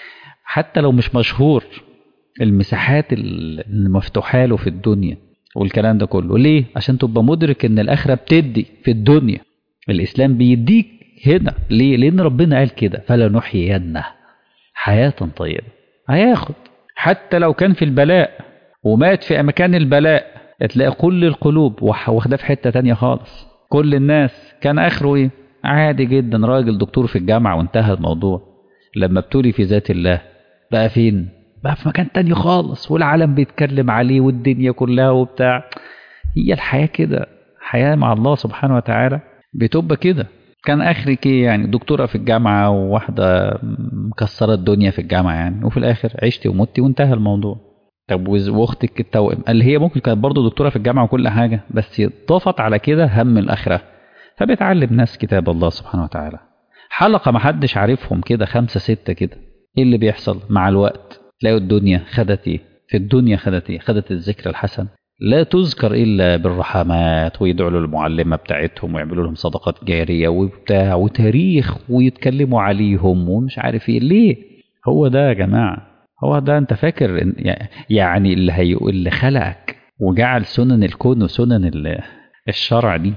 حتى لو مش مشهور، المساحات المفتوحة له في الدنيا والكلام ده كله ليه؟ عشان تبقى مدرك ان الآخرة بتدي في الدنيا. الإسلام بيديك هنا ليه؟ لأن ربنا قال كده، فلا نحيينه حياة طيبة. هياخد حتى لو كان في البلاء ومات في مكان البلاء، تلاقي كل القلوب واخده في حتة تانية خالص. كل الناس كان آخره ايه؟ عادي جدا، راجل دكتور في الجامعة وانتهى الموضوع. لما ابتلي في ذات الله بقى فين؟ بقى في مكان تاني خالص، والعالم بيتكلم عليه والدنيا كلها وبتاع. هي الحياة كده، حياة مع الله سبحانه وتعالى بتبقى كده. كان آخرك ايه يعني؟ دكتورة في الجامعة وواحدة مكسرة الدنيا في الجامعة يعني، وفي الآخر عشتي ومتي وانتهى الموضوع. طب واختك التوأم اللي هي ممكن كانت برضه دكتورة في الجامعة وكل حاجة، بس ضافت على كده هم الآخرة، فبتعلم ناس كتاب الله سبحانه وتعالى. حلقة ما حدش عارفهم كده، خمسة ستة كده. ايه اللي بيحصل مع الوقت؟ تلاقوا الدنيا خدت ايه؟ في الدنيا خدت ايه؟ خدت الذكر الحسن، لا تذكر إلا بالرحمات، ويدعوا للمعلمة بتاعتهم ويعملوا لهم صدقات جارية وبتاع وتاريخ ويتكلموا عليهم ومش عارف ايه. ليه؟ هو ده يا جماعة، هو ده. انت فاكر يعني اللي هي اللي خلقك وجعل سنن الكون وسنن الشرع دي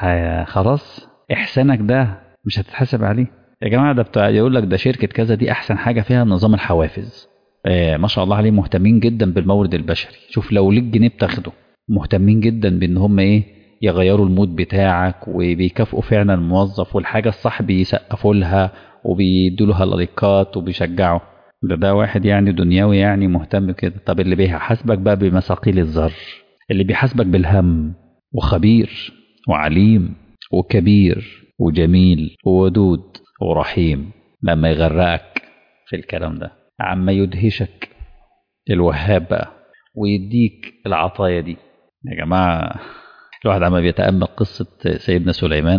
خلاص احسانك ده مش هتتحاسب عليه يا جماعة؟ ده بتاع يقول لك ده شركة كذا دي احسن حاجة فيها نظام الحوافز. آه ما شاء الله عليه، مهتمين جدا بالمورد البشري. شوف لو ليك جنيه بتاخده، مهتمين جدا بان هم ايه يغيروا المود بتاعك، وبيكافئوا فعلا الموظف، والحاجة الصح بيسقفوا لها وبيدوا لها لايكات وبيشجعوا. ده ده واحد يعني دنيوي يعني مهتم كده. طب اللي بيحاسبك بقى بمثاقيل الذر، اللي بيحاسبك بالهم، وخبير وعليم وكبير وجميل وودود ورحيم، لما يغرقك في الكلام ده عما يدهشك الوهاب بقى ويديك العطايا دي. يا جماعة الواحد عما بيتأمل قصة سيدنا سليمان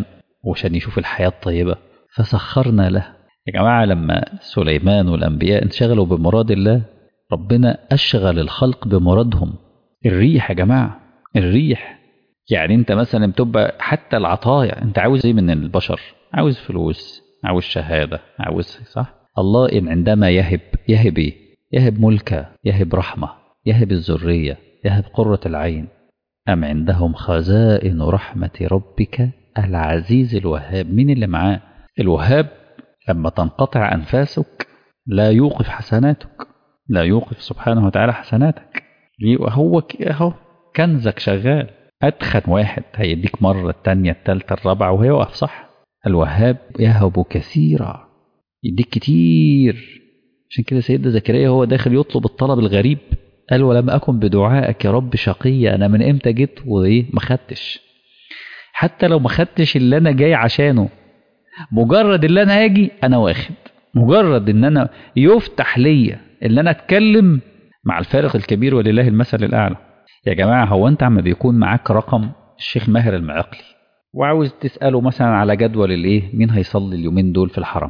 وعشان يشوف الحياة الطيبة فسخرنا له. يا جماعة لما سليمان والأنبياء انشغلوا بمراد الله ربنا أشغل الخلق بمرادهم. الريح يا جماعة، الريح يعني انت مثلا بتبقى حتى العطايا، انت عاوز ايه من البشر؟ عاوز فلوس، عاوز شهادة، عاوز صح. الله إن عندما يهب يهب ايه؟ يهب ملكة، يهب رحمة، يهب الذرية، يهب قرة العين. أم عندهم خزائن رحمة ربك العزيز الوهاب. مين اللي معاه؟ الوهاب. لما تنقطع أنفاسك لا يوقف حسناتك، لا يوقف سبحانه وتعالى حسناتك. هو اهو كنزك شغال. أدخن واحد هيديك مرة التانية التالتة الرابعة وهيوقف صح. الوهاب يهب كثيرا، يديك كتير. عشان كده سيدنا زكريا هو داخل يطلب الطلب الغريب قال ولم أكن بدعائك يا رب شقيا. أنا من إمتى جيت وإيه ما خدتش؟ حتى لو ما خدتش اللي أنا جاي عشانه، مجرد اللي أنا أجي أنا واخد، مجرد إن أنا يفتح ليا اللي أنا أتكلم مع الفارق الكبير ولله المثل الأعلى. يا جماعة هو أنت عم بيكون معاك رقم الشيخ ماهر المعقلي وعاوز تسأله مثلا على جدول الإيه مين هيصلي اليومين دول في الحرم،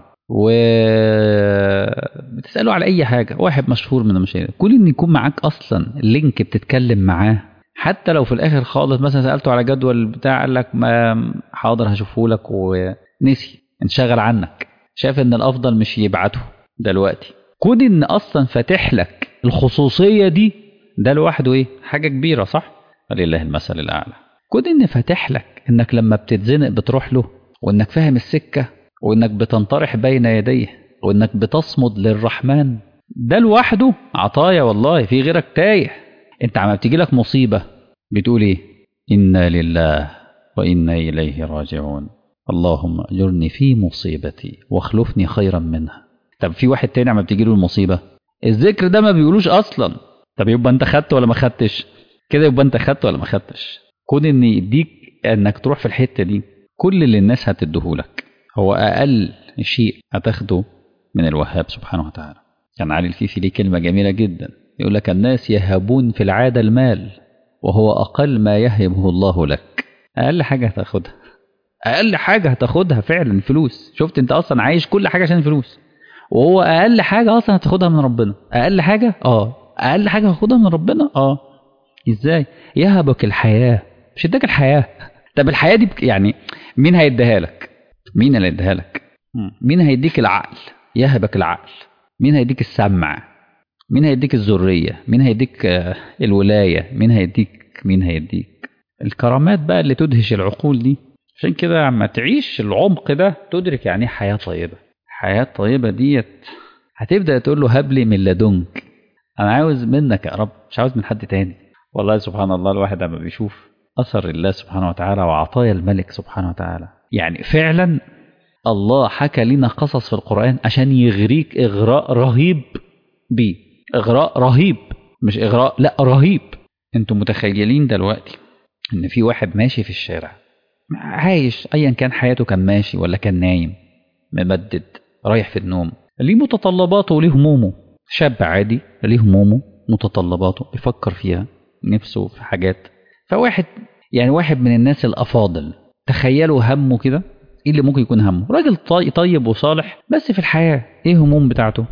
وبتسأله على أي حاجة، واحد مشهور من المشاهير، كل إن يكون معاك أصلا لينك بتتكلم معاه. حتى لو في الآخر خالص مثلا سألته على جدول بتاع قال لك ما حاضر هشوفه لك ونسي انشغل عنك، شاف إن الأفضل مش يبعته دلوقتي. كون إن أصلا فاتح لك الخصوصية دي ده لوحده إيه حاجة كبيرة صح؟ ولله المثل الأعلى. كون إن فاتح لك إنك لما بتتزنق بتروح له، وإنك فاهم السكة، وإنك بتنطرح بين يديه، وإنك بتصمد للرحمن، ده لوحده عطايا والله. في غيرك تايه. أنت عم بتيجي لك مصيبة بتقول إيه؟ إنا لله وإنا إليه راجعون، اللهم أجرني في مصيبتي واخلفني خيرا منها. طب في واحد تاني عم بتيجي له المصيبة الذكر ده ما بيقولوش أصلا. طب يبقى أنت خدت ولا ما خدتش؟ كده يبقى أنت خدت ولا ما خدتش؟ كون إن يديك إنك تروح في الحتة دي كل اللي الناس هتديهولك هو أقل شيء هتاخده من الوهاب سبحانه وتعالى. كان علي الفيفي ليه كلمة جميلة جدا يقول لك الناس يهبون في العادة المال وهو أقل ما يهبه الله لك. أقل حاجة هتاخدها، أقل حاجة هتاخدها فعلا فلوس. شفت أنت أصلا عايش كل حاجة عشان الفلوس، وهو أقل حاجة أصلا هتاخدها من ربنا. أقل حاجة آه أقل حاجة هتاخدها من ربنا آه إزاي؟ يهبك الحياة، مش اداك الحياة. طب الحياة دي يعني مين هيديها لك؟ مين اللي هيديها لك؟ مين هيديك العقل؟ يهبك العقل. مين هيديك السمع؟ مين هيديك الذرية؟ مين هيديك الولاية؟ مين هيديك مين هيديك الكرامات بقى اللي تدهش العقول دي. عشان كده عما تعيش العمق ده تدرك يعني حياة طيبة. حياة طيبة ديت هتبدأ تقول له هب لي من لدنك، أنا عاوز منك يا رب، مش عاوز من حد تاني. والله سبحان الله الواحد لما بيشوف أثر الله سبحانه وتعالى وعطايا الملك سبحانه وتعالى، يعني فعلا الله حكى لنا قصص في القرآن عشان يغريك إغراء رهيب بيه. إغراء رهيب، مش إغراء لا رهيب. انتم متخيلين دلوقتي ان في واحد ماشي في الشارع عايش ايا كان حياته، كان ماشي ولا كان نايم ممدد رايح في النوم، ليه متطلباته وليه همومه. شاب عادي ليه همومه متطلباته بيفكر فيها، نفسه في حاجات. فواحد يعني واحد من الناس الأفاضل تخيلوا همه كده ايه اللي ممكن يكون همه. راجل طيب وصالح بس في الحياة ايه هموم بتاعته؟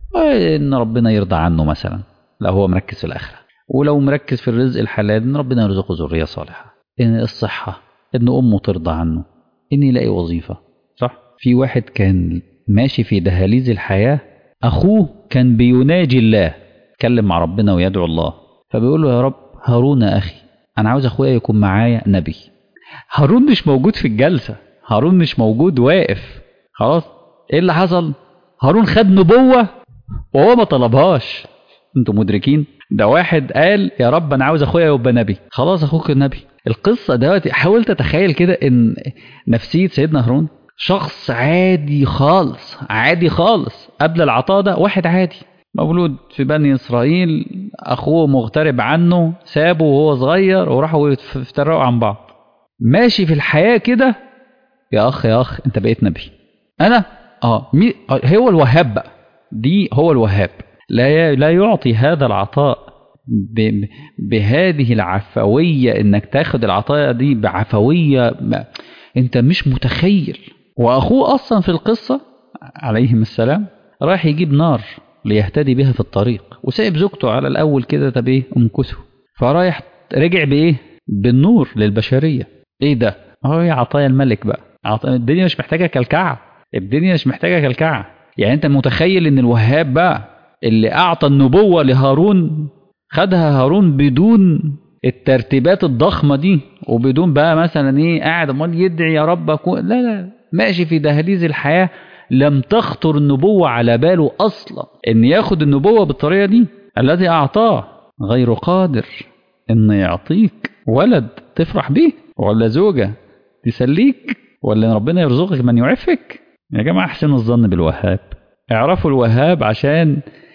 ان ربنا يرضى عنه مثلا، لا هو مركز في الآخرة. ولو مركز في الرزق الحلال ان ربنا يرزقه ذرية صالحة، ان الصحة ان امه ترضى عنه، ان يلاقي وظيفة صح. في واحد كان ماشي في دهاليز الحياة، اخوه كان بيناجي الله، يتكلم مع ربنا ويدعو الله، فبيقول له يا رب هارون اخي انا عاوز اخويا يكون معايا نبي. هارون مش موجود في الجلسة، هارون مش موجود واقف. خلاص ايه اللي حصل؟ هارون خد نبوة وهو ما طلبهاش. انتوا مدركين؟ ده واحد قال يا رب انا عاوز اخويا يبقى نبي، خلاص اخوك النبي. القصة دلوقتي حاولت اتخيل كده ان نفسية سيدنا هارون شخص عادي خالص، عادي خالص قبل العطاء ده، واحد عادي مولود في بني اسرائيل، اخوه مغترب عنه سابه وهو صغير وراحوا يفترقوا عن بعض، ماشي في الحياة كده. يا اخ يا اخ انت بقيت نبي. انا اه مي... هو الوهاب بقى، دي هو الوهاب. لا لا يعطي هذا العطاء ب... بهذه العفوية، انك تاخد العطاء دي بعفوية انت مش متخيل. واخوه اصلا في القصة عليهم السلام رايح يجيب نار ليهتدي بها في الطريق، وسايب زوجته على الاول كده. طب ايه امكثه، فرايح رجع بايه؟ بالنور للبشرية. ايه ده؟ هو هي عطايا الملك بقى. عطايا الدنيا مش محتاجة كلكعة، الدنيا مش محتاجة كلكعة. يعني انت متخيل ان الوهاب بقى اللي اعطى النبوة لهارون خدها هارون بدون الترتيبات الضخمة دي، وبدون بقى مثلا ايه قاعد امال يدعي يا رب أكون، لا لا، ماشي في دهاليز الحياة. لم تخطر النبوة على باله اصلا ان ياخد النبوة بالطريقة دي. الذي اعطاه غير قادر ان يعطيك ولد تفرح به، ولا زوجة تسليك، ولا ربنا يرزقك من يعفك. يا جماعة احسنوا الظن بالوهاب، اعرفوا الوهاب عشان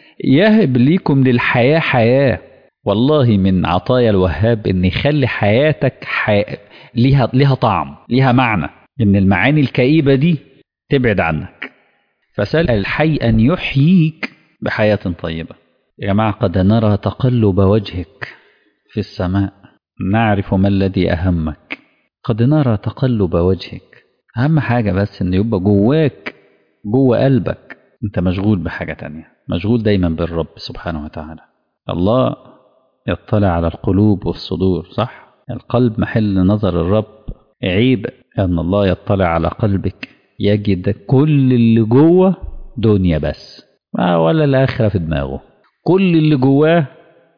يهب ليكم للحياة حياة. والله من عطايا الوهاب ان يخلي حياتك حي... ليها ليها طعم، ليها معنى، ان المعاني الكئيبة دي تبعد عنك. فسأل الحي ان يحييك بحياة طيبة. يا جماعة قد نرى تقلب وجهك في السماء، نعرف ما الذي أهمك. قد نرى تقلب وجهك، أهم حاجة بس ان يبقى جواك، جوا قلبك انت مشغول بحاجة تانية، مشغول دايما بالرب سبحانه وتعالى. الله يطلع على القلوب والصدور، صح؟ القلب محل نظر الرب. عيب أن الله يطلع على قلبك يجد كل اللي جوه دنيا بس، ولا الآخرة في دماغه. كل اللي جواه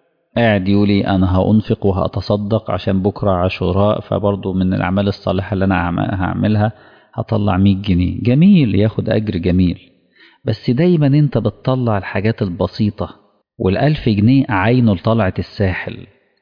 قاعد يقولي أنا هأنفق وهأتصدق عشان بكرة عاشوراء، فبرضو من الأعمال الصالحة اللي أنا هعملها هطلع مية جنيه. جميل، ياخد أجر جميل، بس دايما انت بتطلع الحاجات البسيطة. والألف جنيه عينه لطلعة الساحل،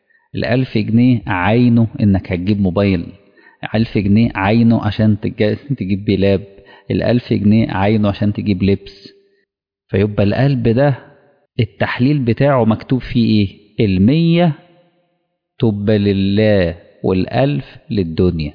الألف جنيه عينه انك هتجيب موبايل، ألف جنيه عينه عشان تجيب بلاب، الألف جنيه عينه عشان تجيب لبس. فيبقى القلب ده التحليل بتاعه مكتوب فيه ايه؟ المية تبقى لله والألف للدنيا.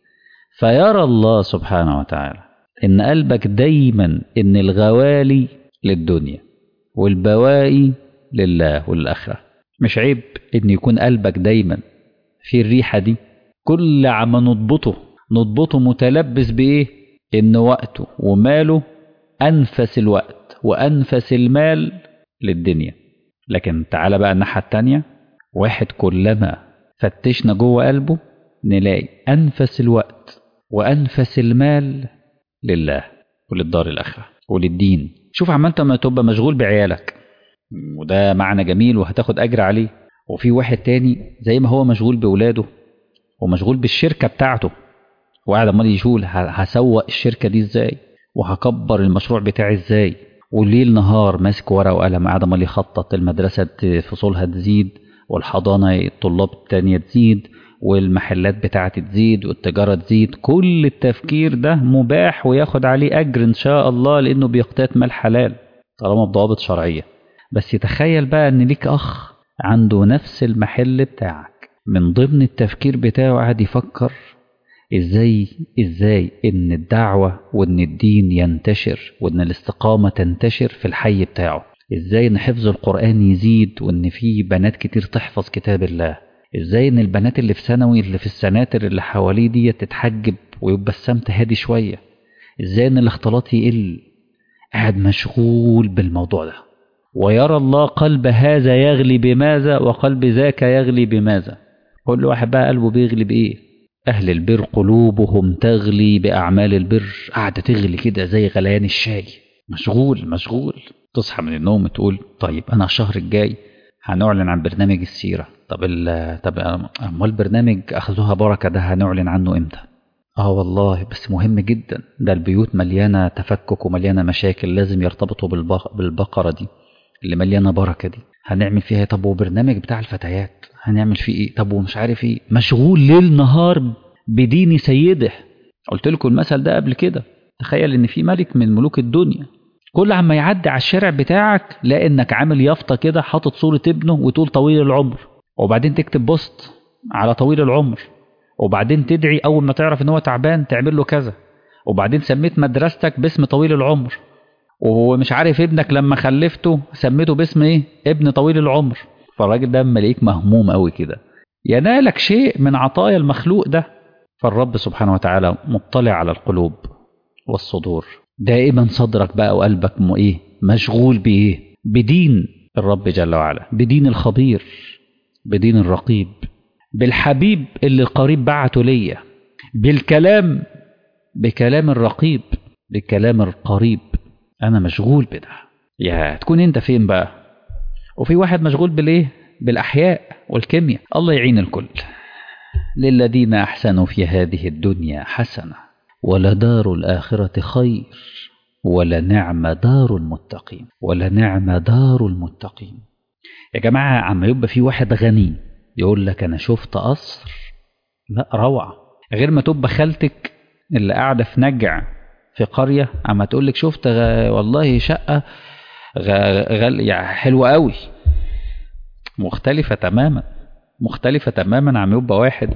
فيرى الله سبحانه وتعالى ان قلبك دايما ان الغوالي للدنيا والبواقي لله والآخرة. مش عيب ان يكون قلبك دايما في الريحة دي. كل عما نضبطه نضبطه متلبس بايه؟ ان وقته وماله انفس الوقت وانفس المال للدنيا. لكن تعالى بقى الناحية التانية، واحد كلما فتشنا جوه قلبه نلاقي انفس الوقت وانفس المال لله وللدار الآخرة وللدين. شوف عمال ما تبقى مشغول بعيالك، وده معنى جميل وهتاخد أجر عليه. وفي واحد تاني زي ما هو مشغول بولاده ومشغول بالشركة بتاعته، وقاعد عمال يشول هسوق الشركة دي ازاي، وهكبر المشروع بتاعي ازاي، والليل نهار ماسك ورقة وقلم قاعد عمال يخطط. المدرسة فصولها تزيد، والحضانة الطلاب التانية تزيد، والمحلات بتاعتي تزيد، والتجارة تزيد. كل التفكير ده مباح وياخد عليه أجر إن شاء الله، لأنه بيقتات مال حلال طالما بضوابط شرعية. بس تخيل بقى أن ليك أخ عنده نفس المحل بتاعك، من ضمن التفكير بتاعه قاعد يفكر إزاي إزاي إن الدعوة وإن الدين ينتشر وإن الاستقامة تنتشر في الحي بتاعه، إزاي إن حفظ القرآن يزيد وإن في بنات كتير تحفظ كتاب الله، ازاي ان البنات اللي في ثانوي اللي في السناتر اللي حواليه دي تتحجب ويبقى السمت هادي شوية، ازاي ان الاختلاط يقل. قاعد مشغول بالموضوع ده. ويرى الله قلب هذا يغلي بماذا وقلب ذاك يغلي بماذا. كل واحد بقى قلبه بيغلي بايه. اهل البر قلوبهم تغلي باعمال البر، قاعدة تغلي كده زي غليان الشاي. مشغول مشغول. تصحى من النوم تقول طيب انا الشهر الجاي هنعلن عن برنامج السيرة. طب ال طب امال البرنامج اخذوها بركة ده هنعلن عنه امتى؟ اه والله بس مهم جدا، ده البيوت مليانة تفكك ومليانة مشاكل، لازم يرتبطوا بالبق... بالبقرة دي اللي مليانة بركة دي. هنعمل فيها طب وبرنامج بتاع الفتيات هنعمل فيه ايه؟ طب ومش عارف ايه. مشغول ليل نهار بدين سيده. قلت لكم المثل ده قبل كده. تخيل ان في ملك من ملوك الدنيا كل عما يعدي على الشارع بتاعك لانك عامل يافطة كده حاطط صورة ابنه وتقول طويل العمر، وبعدين تكتب بوست على طويل العمر، وبعدين تدعي اول ما تعرف ان هو تعبان تعمل له كذا، وبعدين سميت مدرستك باسم طويل العمر، ومش عارف ابنك لما خلفته سميته باسم ايه؟ ابن طويل العمر. فالراجل ده ملاقيك مهموم قوي كده، ينالك شيء من عطايا المخلوق ده. فالرب سبحانه وتعالى مطلع على القلوب والصدور. دائما صدرك بقى وقلبك م- ايه مشغول بايه؟ بدين الرب جل وعلا، بدين الخبير، بدين الرقيب، بالحبيب اللي القريب بعته ليا، بالكلام، بكلام الرقيب، بكلام القريب. انا مشغول بده. يا تكون انت فين بقى؟ وفي واحد مشغول بالايه؟ بالاحياء والكيمياء. الله يعين الكل. للذين احسنوا في هذه الدنيا حسنه ولدار الاخره خير ولنعم دار المتقين، ولنعم دار المتقين. يا جماعه عم يبقى في واحد غني يقول لك انا شفت قصر، لا روعه، غير ما تبقى خالتك اللي قاعده في نجع في قريه اما تقول لك شفت غ... والله شقه غ... غل... يعني حلوه قوي. مختلفه تماما، مختلفه تماما. عم يبقى واحد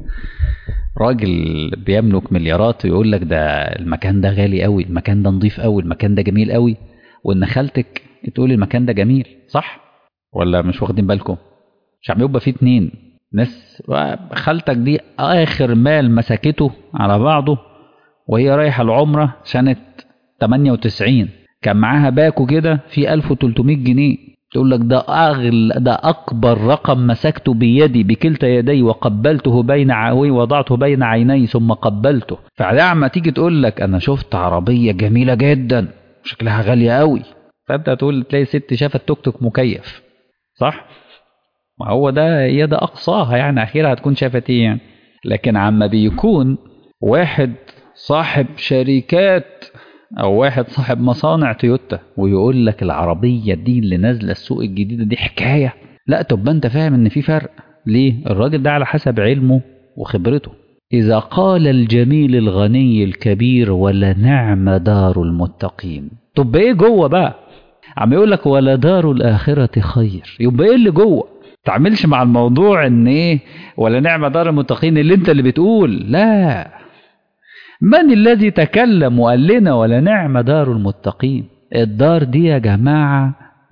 راجل بيملك مليارات ويقول لك ده المكان ده غالي قوي، المكان ده نظيف قوي، المكان ده جميل قوي، وان خالتك تقول المكان ده جميل. صح ولا مش واخدين بالكم؟ مش عم يبقى فيه اتنين ناس، خالتك دي اخر مال مسكته على بعضه وهي رايحه العمره سنه تمانية وتسعين، كان معاها باكو كده في ألف وتلتمية جنيه، تقول لك ده اغل ده اكبر رقم مسكته بيدي بكلتا يدي وقبلته بين عوي وضعته بين عيني ثم قبلته. فعما تيجي تقول لك انا شفت عربيه جميله جدا شكلها غاليه قوي، فانت تقول تلاقي ست شافت توك توك مكيف. صح؟ ما هو ده هي ده اقصاها يعني، اخيرا هتكون شافت ايه يعني. لكن عما بيكون واحد صاحب شركات او واحد صاحب مصانع تويوتا ويقول لك العربيه دي اللي نازله السوق الجديده دي حكايه، لا طب انت فاهم ان في فرق. ليه؟ الراجل ده على حسب علمه وخبرته. اذا قال الجميل الغني الكبير ولنعم دار المتقين، طب ايه جوه بقى؟ عم يقول لك ولا دار الاخره خير، يبقى ايه اللي جوه؟ تعملش مع الموضوع ان ايه ولا نعم دار المتقين اللي انت اللي بتقول. لا، من الذي تكلم وقال لنا ولا نعم دار المتقين؟ الدار دي يا جماعة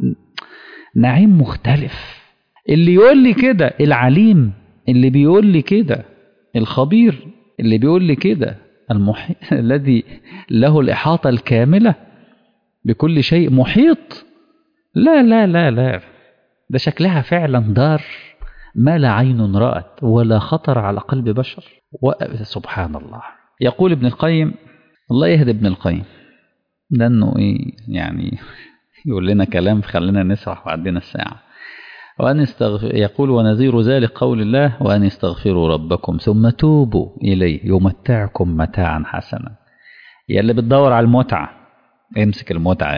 نعيم مختلف. اللي يقول لي كده العليم، اللي بيقول لي كده الخبير، اللي بيقول لي كده المحيط الذي له الإحاطة الكاملة بكل شيء محيط. لا لا لا لا، ده شكلها فعلا دار ما لا عين رأت ولا خطر على قلب بشر. سبحان الله. يقول ابن القيم، الله يهدي ابن القيم، لأنه إيه يعني يقول لنا كلام خلينا نسرح وعدينا الساعة. وأن استغفر، يقول ونذير ذلك قول الله وأن استغفروا ربكم ثم توبوا إليه يمتعكم متاعا حسنا. يا اللي بتدور على المتعة امسك المتعة،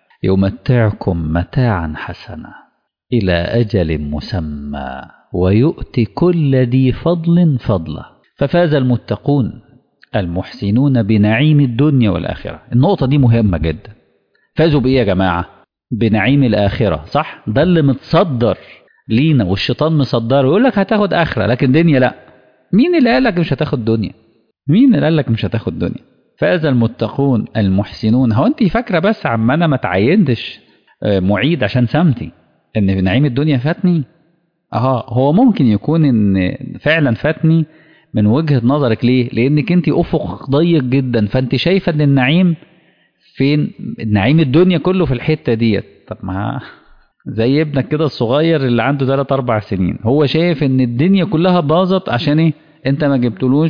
يمتعكم متاعا حسنا إلى أجل مسمى ويؤتي كل ذي فضل فضله ففاز المتقون المحسنون بنعيم الدنيا والآخرة. النقطة دي مهمة جدا. فازوا بإيه يا جماعة؟ بنعيم الآخرة. صح؟ ده اللي متصدر لينا والشيطان مصدره، يقول لك هتاخد آخرة لكن دنيا لا. مين اللي قال لك مش هتاخد دنيا؟ مين اللي قال لك مش هتاخد دنيا؟ فاز المتقون المحسنون. هو انت فاكرة بس عم انا ما تعينتش معيد عشان سمتي ان نعيم الدنيا فاتني؟ اه هو ممكن يكون ان فعلا فاتني من وجهة نظرك. ليه؟ لانك انت افق ضيق جدا، فانت شايفة ان النعيم فين؟ نعيم الدنيا كله في الحتة ديت. طب ما زي ابنك كده الصغير اللي عنده ثلاث أربع سنين، هو شايف ان الدنيا كلها باظت عشان ايه؟ انت ما جبتلوش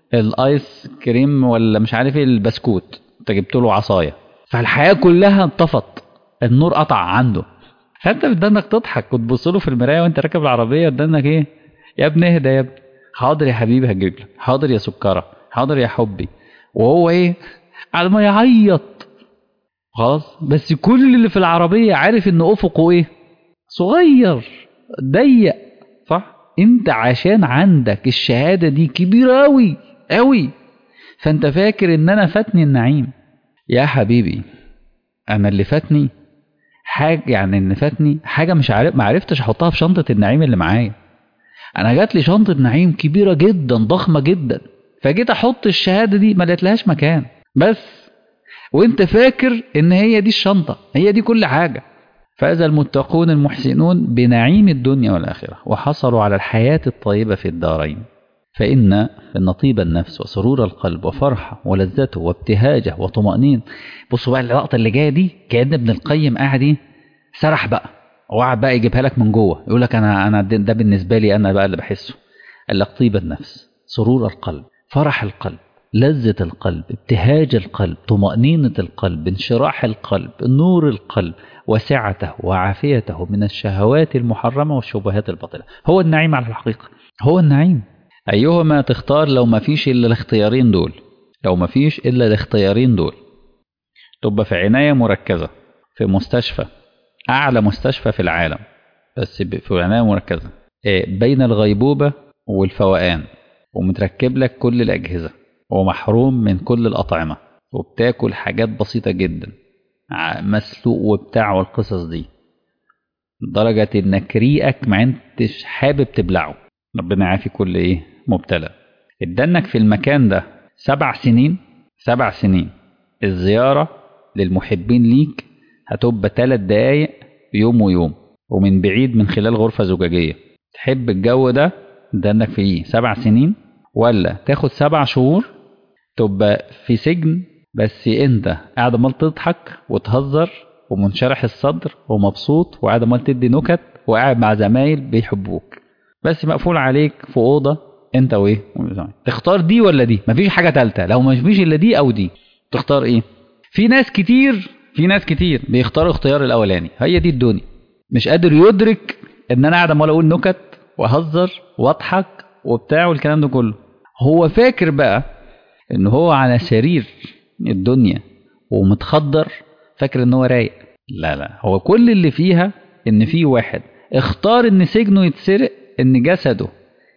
الايس كريم ولا مش عارف ايه البسكوت، انت جبت له عصايه، فالحياه كلها انطفت، النور قطع عنده. فانت بدك تضحك وتبص له في المرايه وانت راكب العربيه بدك ايه؟ يا ابني اهدى يا ابني، حاضر يا حبيبي هجيب لك، حاضر يا سكره، حاضر يا حبي، وهو ايه؟ على ما يعيط خلاص. بس كل اللي في العربيه عارف ان افقه ايه؟ صغير ضيق. صح؟ انت عشان عندك الشهاده دي كبيره قوي قوي، فانت فاكر ان انا فاتني النعيم. يا حبيبي انا اللي فاتني حاجه، يعني ان فاتني حاجه مش عارف، ما عرفتش احطها في شنطه النعيم اللي معايا. انا جات لي شنطه نعيم كبيره جدا ضخمه جدا، فجيت احط الشهاده دي ما لقيتلهاش مكان، بس وانت فاكر ان هي دي الشنطه، هي دي كل حاجه. فاز المتقون المحسنون بنعيم الدنيا والاخره وحصلوا على الحياه الطيبه في الدارين فإن إن طيب النفس وسرور القلب وفرحه ولذته وابتهاجه وطمأنين. بصوا بقى اللقطة اللي جاية دي، كأن ابن القيم قاعد ايه سرح بقى وقعد بقى يجيبها لك من جوه، يقول لك انا انا ده بالنسبة لي انا بقى اللي بحسه. قال لك طيب النفس، سرور القلب، فرح القلب، لذة القلب، ابتهاج القلب، طمأنينة القلب، انشراح القلب، نور القلب، وسعته وعافيته من الشهوات المحرمة والشبهات الباطلة. هو النعيم على الحقيقة، هو النعيم. أيهما تختار لو ما فيش إلا الاختيارين دول؟ لو ما فيش إلا الاختيارين دول، تبقى في عناية مركزة في مستشفى، أعلى مستشفى في العالم، بس في عناية مركزة بين الغيبوبة والفوقان، ومتركب لك كل الأجهزة، ومحروم من كل الأطعمة، وبتاكل حاجات بسيطة جدا، مسلوق وبتاع والقصص دي، درجة إنك ريقك ما انتش حابب تبلعه. ربنا يعافي كل إيه مبتلى. ادانك في المكان ده سبع سنين، سبع سنين الزيارة للمحبين ليك هتبقى ثلاث دقايق يوم ويوم، ومن بعيد من خلال غرفة زجاجية. تحب الجو ده ادانك فيه سبع سنين، ولا تاخد سبع شهور تبقى في سجن بس انت قاعد عمال تضحك وتهزر ومنشرح الصدر ومبسوط وقاعد عمال تدي نكت وقاعد مع زمايل بيحبوك، بس مقفول عليك في أوضة انت وايه؟ تختار دي ولا دي؟ مفيش حاجة تالتة، لو مش فيش الا دي او دي تختار ايه؟ في ناس كتير في ناس كتير بيختاروا اختيار الاولاني. هي دي الدنيا، مش قادر يدرك ان انا قاعد عمال اقول نكت واهزر واضحك وبتاع والكلام ده كله. هو فاكر بقى ان هو على سرير الدنيا ومتخدر، فاكر ان هو رايق. لا لا، هو كل اللي فيها ان في واحد اختار ان سجنه يتسرق، ان جسده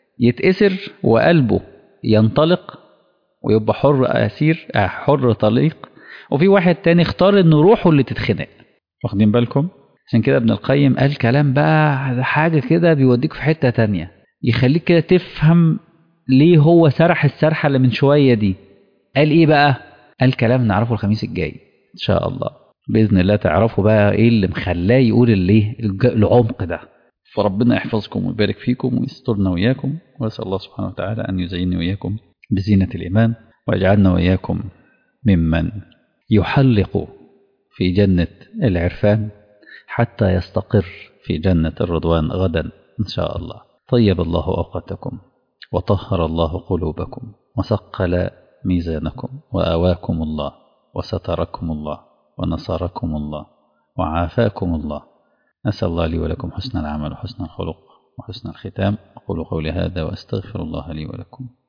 يتأسر وقلبه ينطلق ويبقى حر أسير حر طليق، وفي واحد تاني اختار ان روحه اللي تتخنق. واخدين بالكم؟ عشان كده ابن القيم قال كلام بقى حاجة كده بيوديك في حتة تانية، يخليك كده تفهم ليه هو سرح السرحة اللي من شوية دي. قال ايه بقى؟ قال كلام نعرفه الخميس الجاي ان شاء الله بإذن الله، تعرفوا بقى ايه اللي مخلاه يقول اللي العمق ده. فربنا يحفظكم ويبارك فيكم ويسترنا وإياكم، وأسأل الله سبحانه وتعالى أن يزينني وإياكم بزينة الإيمان، ويجعلنا وإياكم ممن يحلق في جنة العرفان حتى يستقر في جنة الرضوان غدا إن شاء الله. طيب الله أوقاتكم وطهر الله قلوبكم وثقل ميزانكم وآواكم الله وستركم الله ونصركم الله وعافاكم الله. أسأل الله لي ولكم حسن العمل وحسن الخلق وحسن الختام. أقول قولي هذا وأستغفر الله لي ولكم.